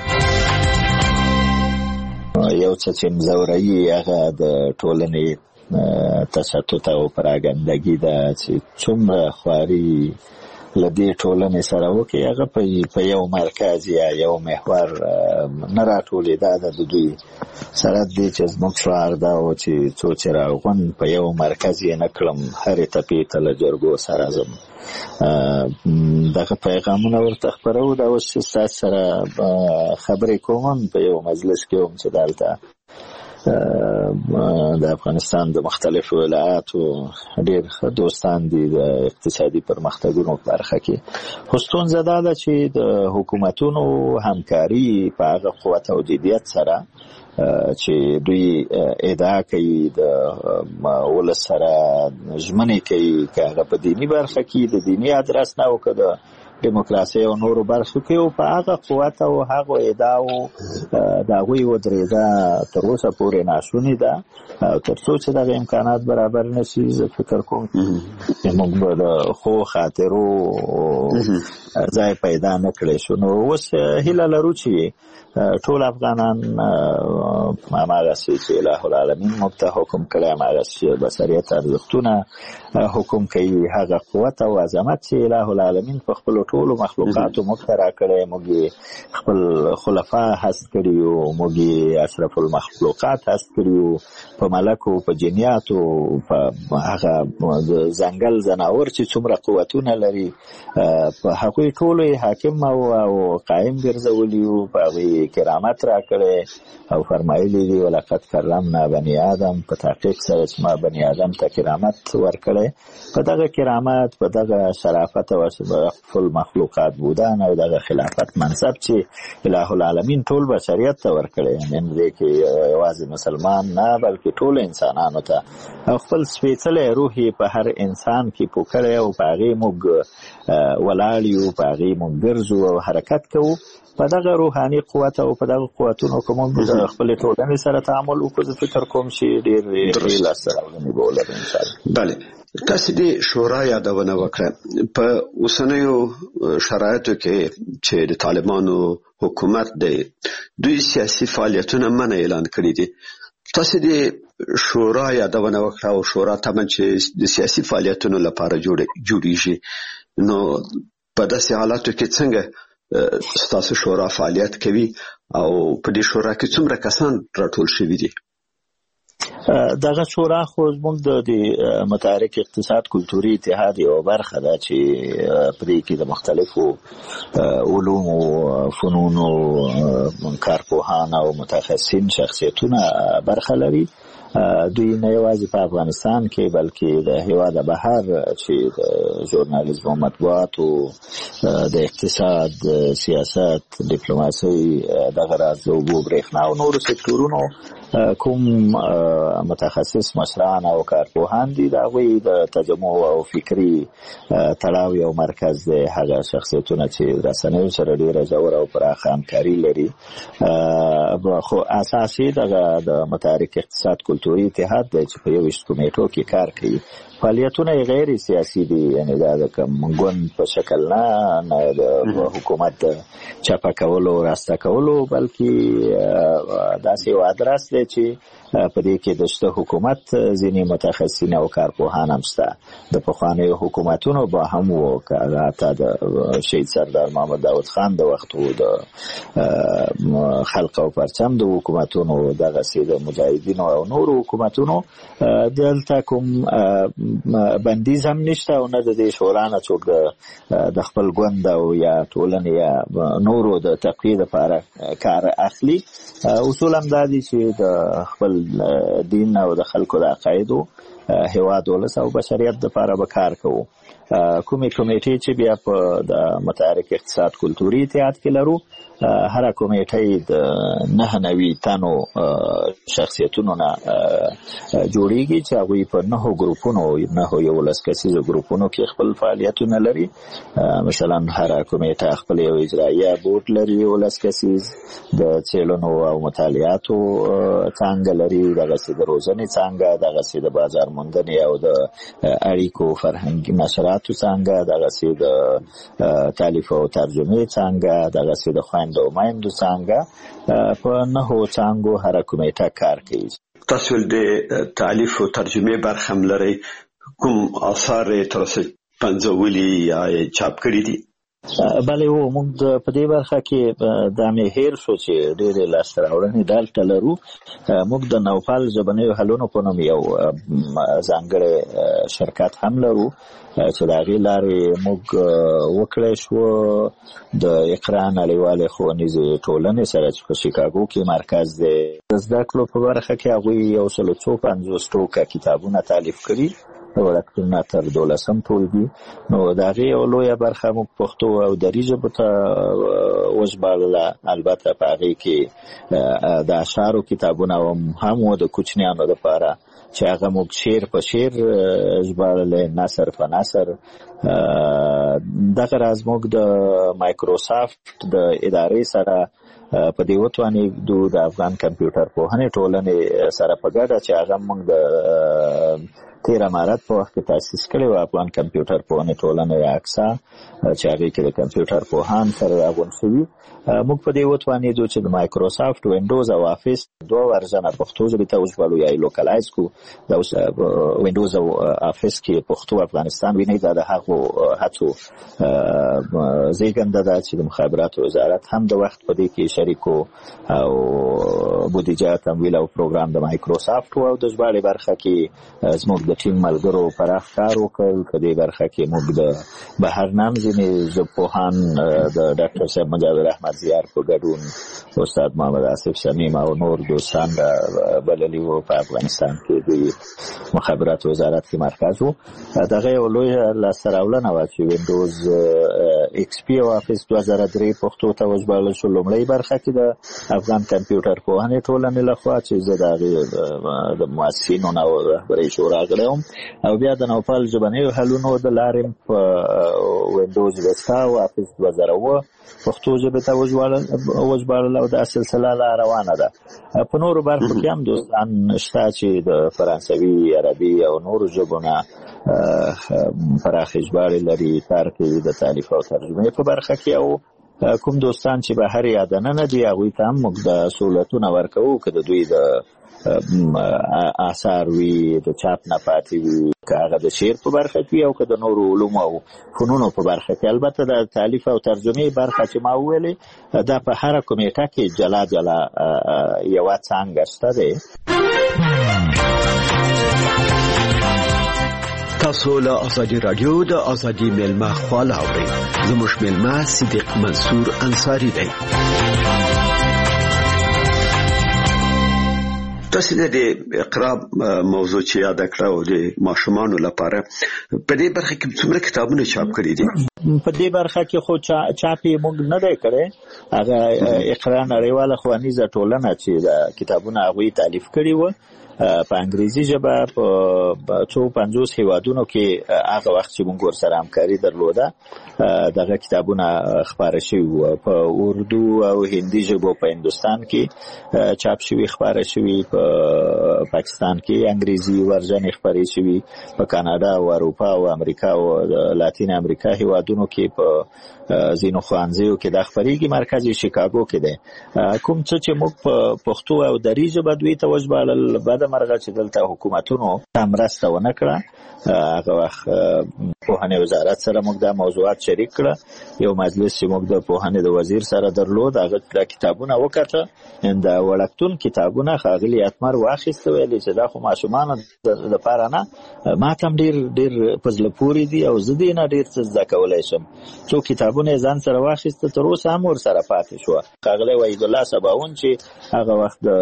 یو څه چې مزوري هغه د ټولنې تشتت او پراګندګي ده چې څومره خواري لدې ټولنې سره وکړي هغه په یو مرکز یا یو محور نه راټولېدا د دوی سره دې چې زموږ شعار دا و چې څو څراغون په یو مرکز یې نه کړم هرې تپې ته له جرګو سره ځم دغه پیغامونه ورته خپرو. دا اوس چې ستاسو سره خبرې کوم په یو مجلس کې وم چې دلته د افغانستان د مختلفو ولایاتو ډېر دوستان دي د اقتصادي پرمختګونو په برخه کې. خو ستونزه دا ده چې د حکومتونو همکاري په هغه قوت او جدیت سره چې دوی ادعا کوي د ولس سره ژمنې کوي که هغه په دیني برخه کې د دیني ادرس نه او که د دیموکراسي او نورو برخو کې او په هغه قوت او هغه ادعاو د هغوی ودرېدا تر اوسه پورې ناشونې ده. تر څو چې دغه امکانات برابر نشي زه فکر کوم چې موږ به د ښو خاطرو ځای پیدا نه کړی شو. نو اوس هیله لرو چې ټول افغانان هماغسې چې اله العالمین موږ ته حکم کړی هماغسې بشریت ارزښتونه حکم کوي هغه قوت او عظمت چې اله العالمین په خپلو ټولو مخلوقاتو موږ ته راکړی. موږ خپل خلفا هست کړي یو، موږ اشرف المخلوقات هست کړي یو، په ملکو په جنیاتو په هغه ځنګل ځناور چې څومره قوتونه لري په هغوی ټولو حاکم او قایم ګرځولي یو، په هغوی کرامت راکړی او فرمایلی دي ولقد کرمنا بني آدم، په تحقیق سره چې ما بني آدم ته کرامت ورکړی. په دغه کرامت په دغه شرافت او خپل مخلوقات بودن او دغه خلافت منصب چې اله العالمین ټول بشریت ته ورکړی، نن دې کې یوازې مسلمان نه بلکې ټول انسانانو ته خپل سپېڅلی روح په هر انسان کې پوکړی او په هغې موږ ولاړ یو، په هغې موږ ګرځو او حرکت کوو. په دغه روحاني قوت او په دغه قوتونو که موږ د خپلې ټولنې سره تعامل وکړو زه فکر کوم چې ډېر لاسته راوړنې به ولرو انشاءالله. بله، تاسې د شورا یادونه وکړه. په اوسنیو شرایطو کې چې د طالبانو حکومت دی دوی سیاسي فعالیتونه منع اعلان کړي دي. تاسې د شورا یادونه وکړه او شورا طبعا چې د سیاسي فعالیتونو لپاره جوړیږي، نو په داسې حالاتو کې څنګه ستاسو شورا فعالیت کوي او په دې شورا کې څومره کسان راټول شوي دي؟ دغه شورا خو زموږ د متحرک اقتصاد کلتوري اتحاد یو برخه ده چې پرې کې د مختلفو علومو فنونو کارپوهان او متخصصین شخصیتونه برخه لري. دوی نه یوازې په افغانستان کې بلکې د هېواد بهر چې د ژورنالیزم او مطبوعاتو د اقتصاد، سیاست، ډیپلوماسۍ، دغه راز د اوبو برېښنا او نورو سکتورونو کوم متخصص مشران او کارپوهان دي د هغوی د تجمع او فکري تړاو یو مرکز دی. هغه شخصیتونه چې رسنیو سره ډېره ژوره او پراخه همکاري لري. خو اساسي دغه د متحرک اقتصاد کلتوري اتحاد دی چې په 21 کمیټو کې کار کوي. فعالیتونه غیر سیاسي دي، یعنی دا د کوم ګوند په شکل نه د حکومت چپه کولو راسته کولو بلکې داسې یو ادرس دی چې په دې کې د شته حکومت ځینې متخصصین او کارپوهان هم شته. د پخوانیو حکومتونو به هم وو که حتی د شهید سردار محمد داود خان د وخت و د خلق او پرچم د حکومتونو دغسې د مجاهدینو او نورو حکومتونو دلته کوم بندیز هم نشته او نه د دې شورا نه څوک د خپل ګوند او یا ټولنې یا نورو د تقویې لپاره کار اخلي. اصول هم دا دي چې د خپل دین او د خلکو د عقایدو هېواد ولس او بشریت دپاره به کار کوو. کومې کمیټې چې بیا په د متحرک اقتصاد کلتوري اتحاد کې لرو، هر کمیټه د 9 تنو شخصیتونو نه جوړیږي چې هغوی په 9 ګروپونو 11 کسیزو ګروپونو کې خپل فعالیتونه لري. مثلا هر کمیټه خپل یو اجرایه بورډ لري 11 کسیز، د څېړنو او مطالعاتو څانګه لري، دغسې د روزنې څانګه، دغسې د بازار موندنې او د اړیکو فرهنګي نشراتو څانګه، دغسې د تالیف او ترجمې څانګه، دغسې د خویندو او میندو څانګه. په 9 څانګو هر کمیټه کار کوي. تاسو د تالیف او ترجمې برخه هم لرئ، کوم آثار تر اوسه پنځولي یا چاپ کړي دي؟ بله موږ په دې برخه کې د مې هیر شو چې ډېرې لاسته راوړنې دلته لرو. موږ د نوپال ژبنیو حلونو په نوم یو ځانګړی شرکت هم لرو چې د هغې لارې موږ وکړی شو د اقرا نړیوالې ښوونیزې ټولنې سره چې په شیکاګو کې مرکز دی د زده کړو په برخه کې هغوی 150 ټوکه کتابونه تالیف کړي وړکتون تر 12م ټولګي. نو د هغې یو لویه برخه موږ پښتو او دري ژبو ته وژباړله. البته په هغې کې د اشعارو کتابونه هم و د کوچنیانو دپاره چې هغه موږ شعر په شعر ژباړلی، نثر په نثر. دغه راز موږ د مایکروسافت د ادارې سره په دې وتوانېدو د افغان کمپیوټر پوهنې ټولنې سره په ګډه چې هغه موږ د 13 مارچ په وخت کې تاسیس کړی و افغان کمپیوټر پوهنې ټولنې اکسا چې هغې کې د کمپیوټر پوهان سره راغونډ شوي. موږ په دې وتوانېدو چې د مایکروسافت وینډوز او افیس 2 ورژنه پښتو ژبې ته وژباړو یا یې لوکلایز کړو. د وینډوز او افیس کې پښتو افغانستان وینئ دا د هغو هڅو زیږنده ده چې د مخابراتو وزارت هم د وخت په دې کې شریک او بودیجه تمویل او پروګرام د مایکروسافت او د ژباړې برخه کې زموږ د ټیم ملګرو پراخ کار وکړ. په دې برخه کې موږ د بهرنام ځینې ژبپوهان د ډاکټر صاحب مجاور احمد زیار په ګډون استاد محمد آصف صمیم او نور دوستان بللي وو په افغانستان کې د مخابراتو وزارت کې مرکز وو. دغه یو لویه لاسته راوړنه وه چې وینډوز ایکس پی او افیس 2003 پښتو ته وژباړل شو. لومړۍ برخه کې د افغان کمپیوټر پوهنې ټولنې لخوا چې زه د هغې د مؤسسینو او رهبرۍ شورا غړی وم، او بیا د نوپال ژبنیو حلونو د لارې په وینډوز ویستا او افیس 2007 پښتو ژبې ته وژباړل او دا سلسله لا روانه ده. په نورو برخو کې هم دوستان شته چې د فرانسوي، عربي او نورو ژبو نه پراخې ژباړې لري، کار کوي د تالیف او ترجمې په برخه کې. او کوم دوستان چې بهر یا دننه دي هغوی ته هم موږ د سهولتونه ورکوو که د دوی د آثار وي د چاپ نه پاتې وي، که هغه د شعر په برخه کې او که د نورو علومو او فنونو په برخه کې. البته د تالیف او ترجمې برخه چې ما وویلې دا په هره کمیټه کې جلا جلا یوه څانګه شته دی. تاسو له ازادي رادیو د ازادي ملما خواله اورئ. زموږ ملما صدیق منصور انصاری دی. تاسو د اقرا موضوع چې یاد کړو د ماشومانو لپاره په دې برخه کې څومره کتابونه چاپ کړي دي؟ په دې برخه کې خو چاپی موږ نه دی کړی. هغه اقرا نړیواله ښوونیزه ټولنه چې د کتابونه هغوی تالیف کړي وو په انګریزي ژبه په 250 هیوادونو کې هغه وخت چې موږ ورسره همکاري درلوده دغه کتابونه خپاره شوي وو. په اردو او هندي ژبو په هندوستان کې چاپ شوي، خپاره شوي. په پاکستان کې انګریزي ورژنې خپرې شوي. په کاناډا او اروپا او امریکا او لاتین امریکا هیوادونو کې په ځینو ښوونځیو کې دا خپرېږي. مرکز یې شیکاګو کې دی. کوم څه چې موږ په پښتو او دري ژبه دوی ته وژباړل، بده مرغه چې دلته حکومتونو ته مرسته ونه کړه. هغه وخت پوهنې وزارت سره موږ دا موضوعات شریک کړه. یو مجلس چې موږ د پوهنې د وزیر سره درلود هغه دا کتابونه وکړه. د وړکتون کتابونه ښاغلي اتمر واخیسته، ویلې چې دا خو ماشومانو لپاره نه، ما ته هم ډېر په زړه پورې دي او زه دې نه ډېر څه زده کولی شم. څو کتابونه یې ځان سره واخیسته، تر اوسه هم ورسره پاتې شوه. ښاغلی وحید الله سباون چې هغه وخت د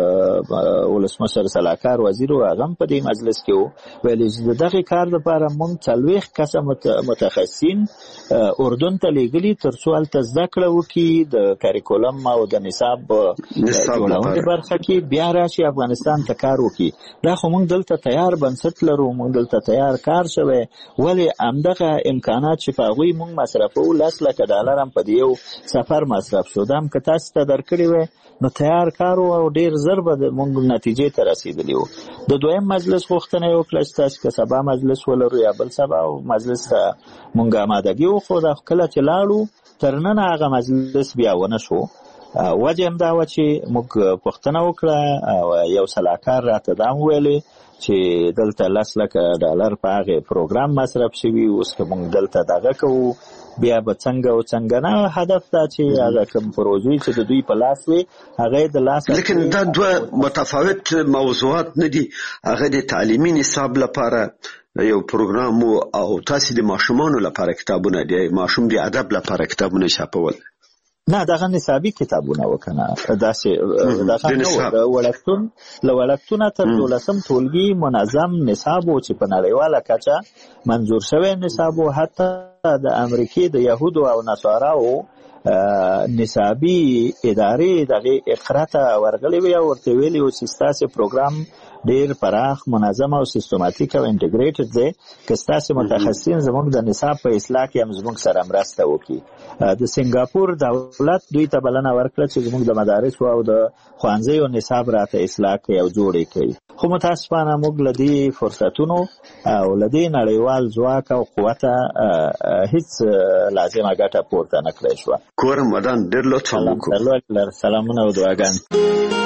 ولسمشر سلاکار وزیر و، هغه هم په دې مجلس کې و، ویلې چې د دغې کار لپاره موږ 40 کسه متخصصین اردن ته لیږلي تر څو هلته زده کړه وکړي د کاریکولم او د نصاب جوړونې برخه کې، بیا راشي افغانستان ته کار وکړي. دا خو موږ دلته تیار بنسټ لرو، موږ دلته تیار کار شوی، ولې همدغه امکانات چې په هغوی موږ مصرفوو $10,000 هم په دې یو سفر مصرف شو. دا هم که تاسو ته درکړی وی نو تیار کار او ډېر ژر به موږ نتیجې ته رسېدلي وو. د دویم مجلس غوښتنه یې وکړه چې تاسو که سبا مجلس ولرو یا بل سبا، او مجلس ته موږ آمادګي وښوده. کله چې لاړو تر ننه هغه مجلس بیا ونه شو. وجه هم دا و چې موږ پوښتنه وکړه او یو سلاکار راته دا ویلي چې دلته 10 لک ډالر په هغه پروګرام مصرف شوی، اوس که موږ دلته دغه کوو بیا به څنګه نه. هدف دا چې هغه کوم پروژې چې د دوی په لاس وي هغه د لاس، لیکن دا دوه متفاوت موضوعات نه دي. هغه د تعلیمي نصاب لپاره یو پروګرام او تاسو د ماشومانو لپاره کتابونه دي، ماشوم د ادب لپاره کتابونه چاپول. نه دغه نصابي کتابونه وکنه داسې دغه ولکتونه تر 12م ټولګي منظم نصاب او چې په نړیواله کچه منظور شوی نصاب او حتی د امریکای د يهودو او نصاراو نصابي ادارې دغه اقرا ته ورغلي وي او ورته ویلي او سیستاسي پروګرام ډیر پراخ منظم او سیستماتیک او انټیګریټډ دی که ستاسو متخصصین زموږ د نصاب په اصلاح کې هم زموږ سره مرسته وکړي. د سنگاپور دولت دوی ته بلنه ورکړه چې زموږ د مدارس او د ښوونځیو نصاب راته اصلاح کوي او جوړ کړي، خو متاسفانه موږ لدی فرصتونو او لدی نړیوال ځواک او قوت هیڅ لازمه ګټه پورته نه کړې شو. کورم ودان ډیر لطفا وکړو. سلامونه او دعاګانې.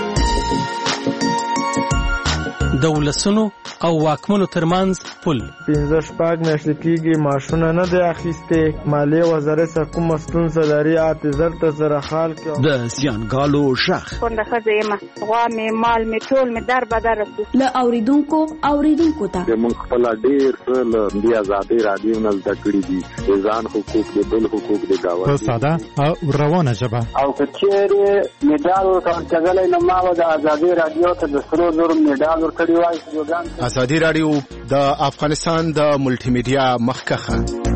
د ولسونو او واکمنو ترمنځ پل 15 میاشتې کېږي معاشونه نه دی اخیستې، مالیې وزارت څخه کومه ستونزه لري، اعتذار ته سره حال کې د زیانګالو شخ کونډه ښځه یم، غوا مې مال مې ټول مې در بدر رسو له اوریدونکو ته موږ خپل ډېر څه له دې ازادۍ رادیو نه زده کړي دي، د ځان حقوق د بل حقوق د گاونډي په ساده او روانه ژبه. او که چیرې میډال ورکړل نو ما د ازادۍ رادیو ته د 300 میډال ورکړی وای. ازادي رادیو د افغانستان د ملټي میډیا مخکخه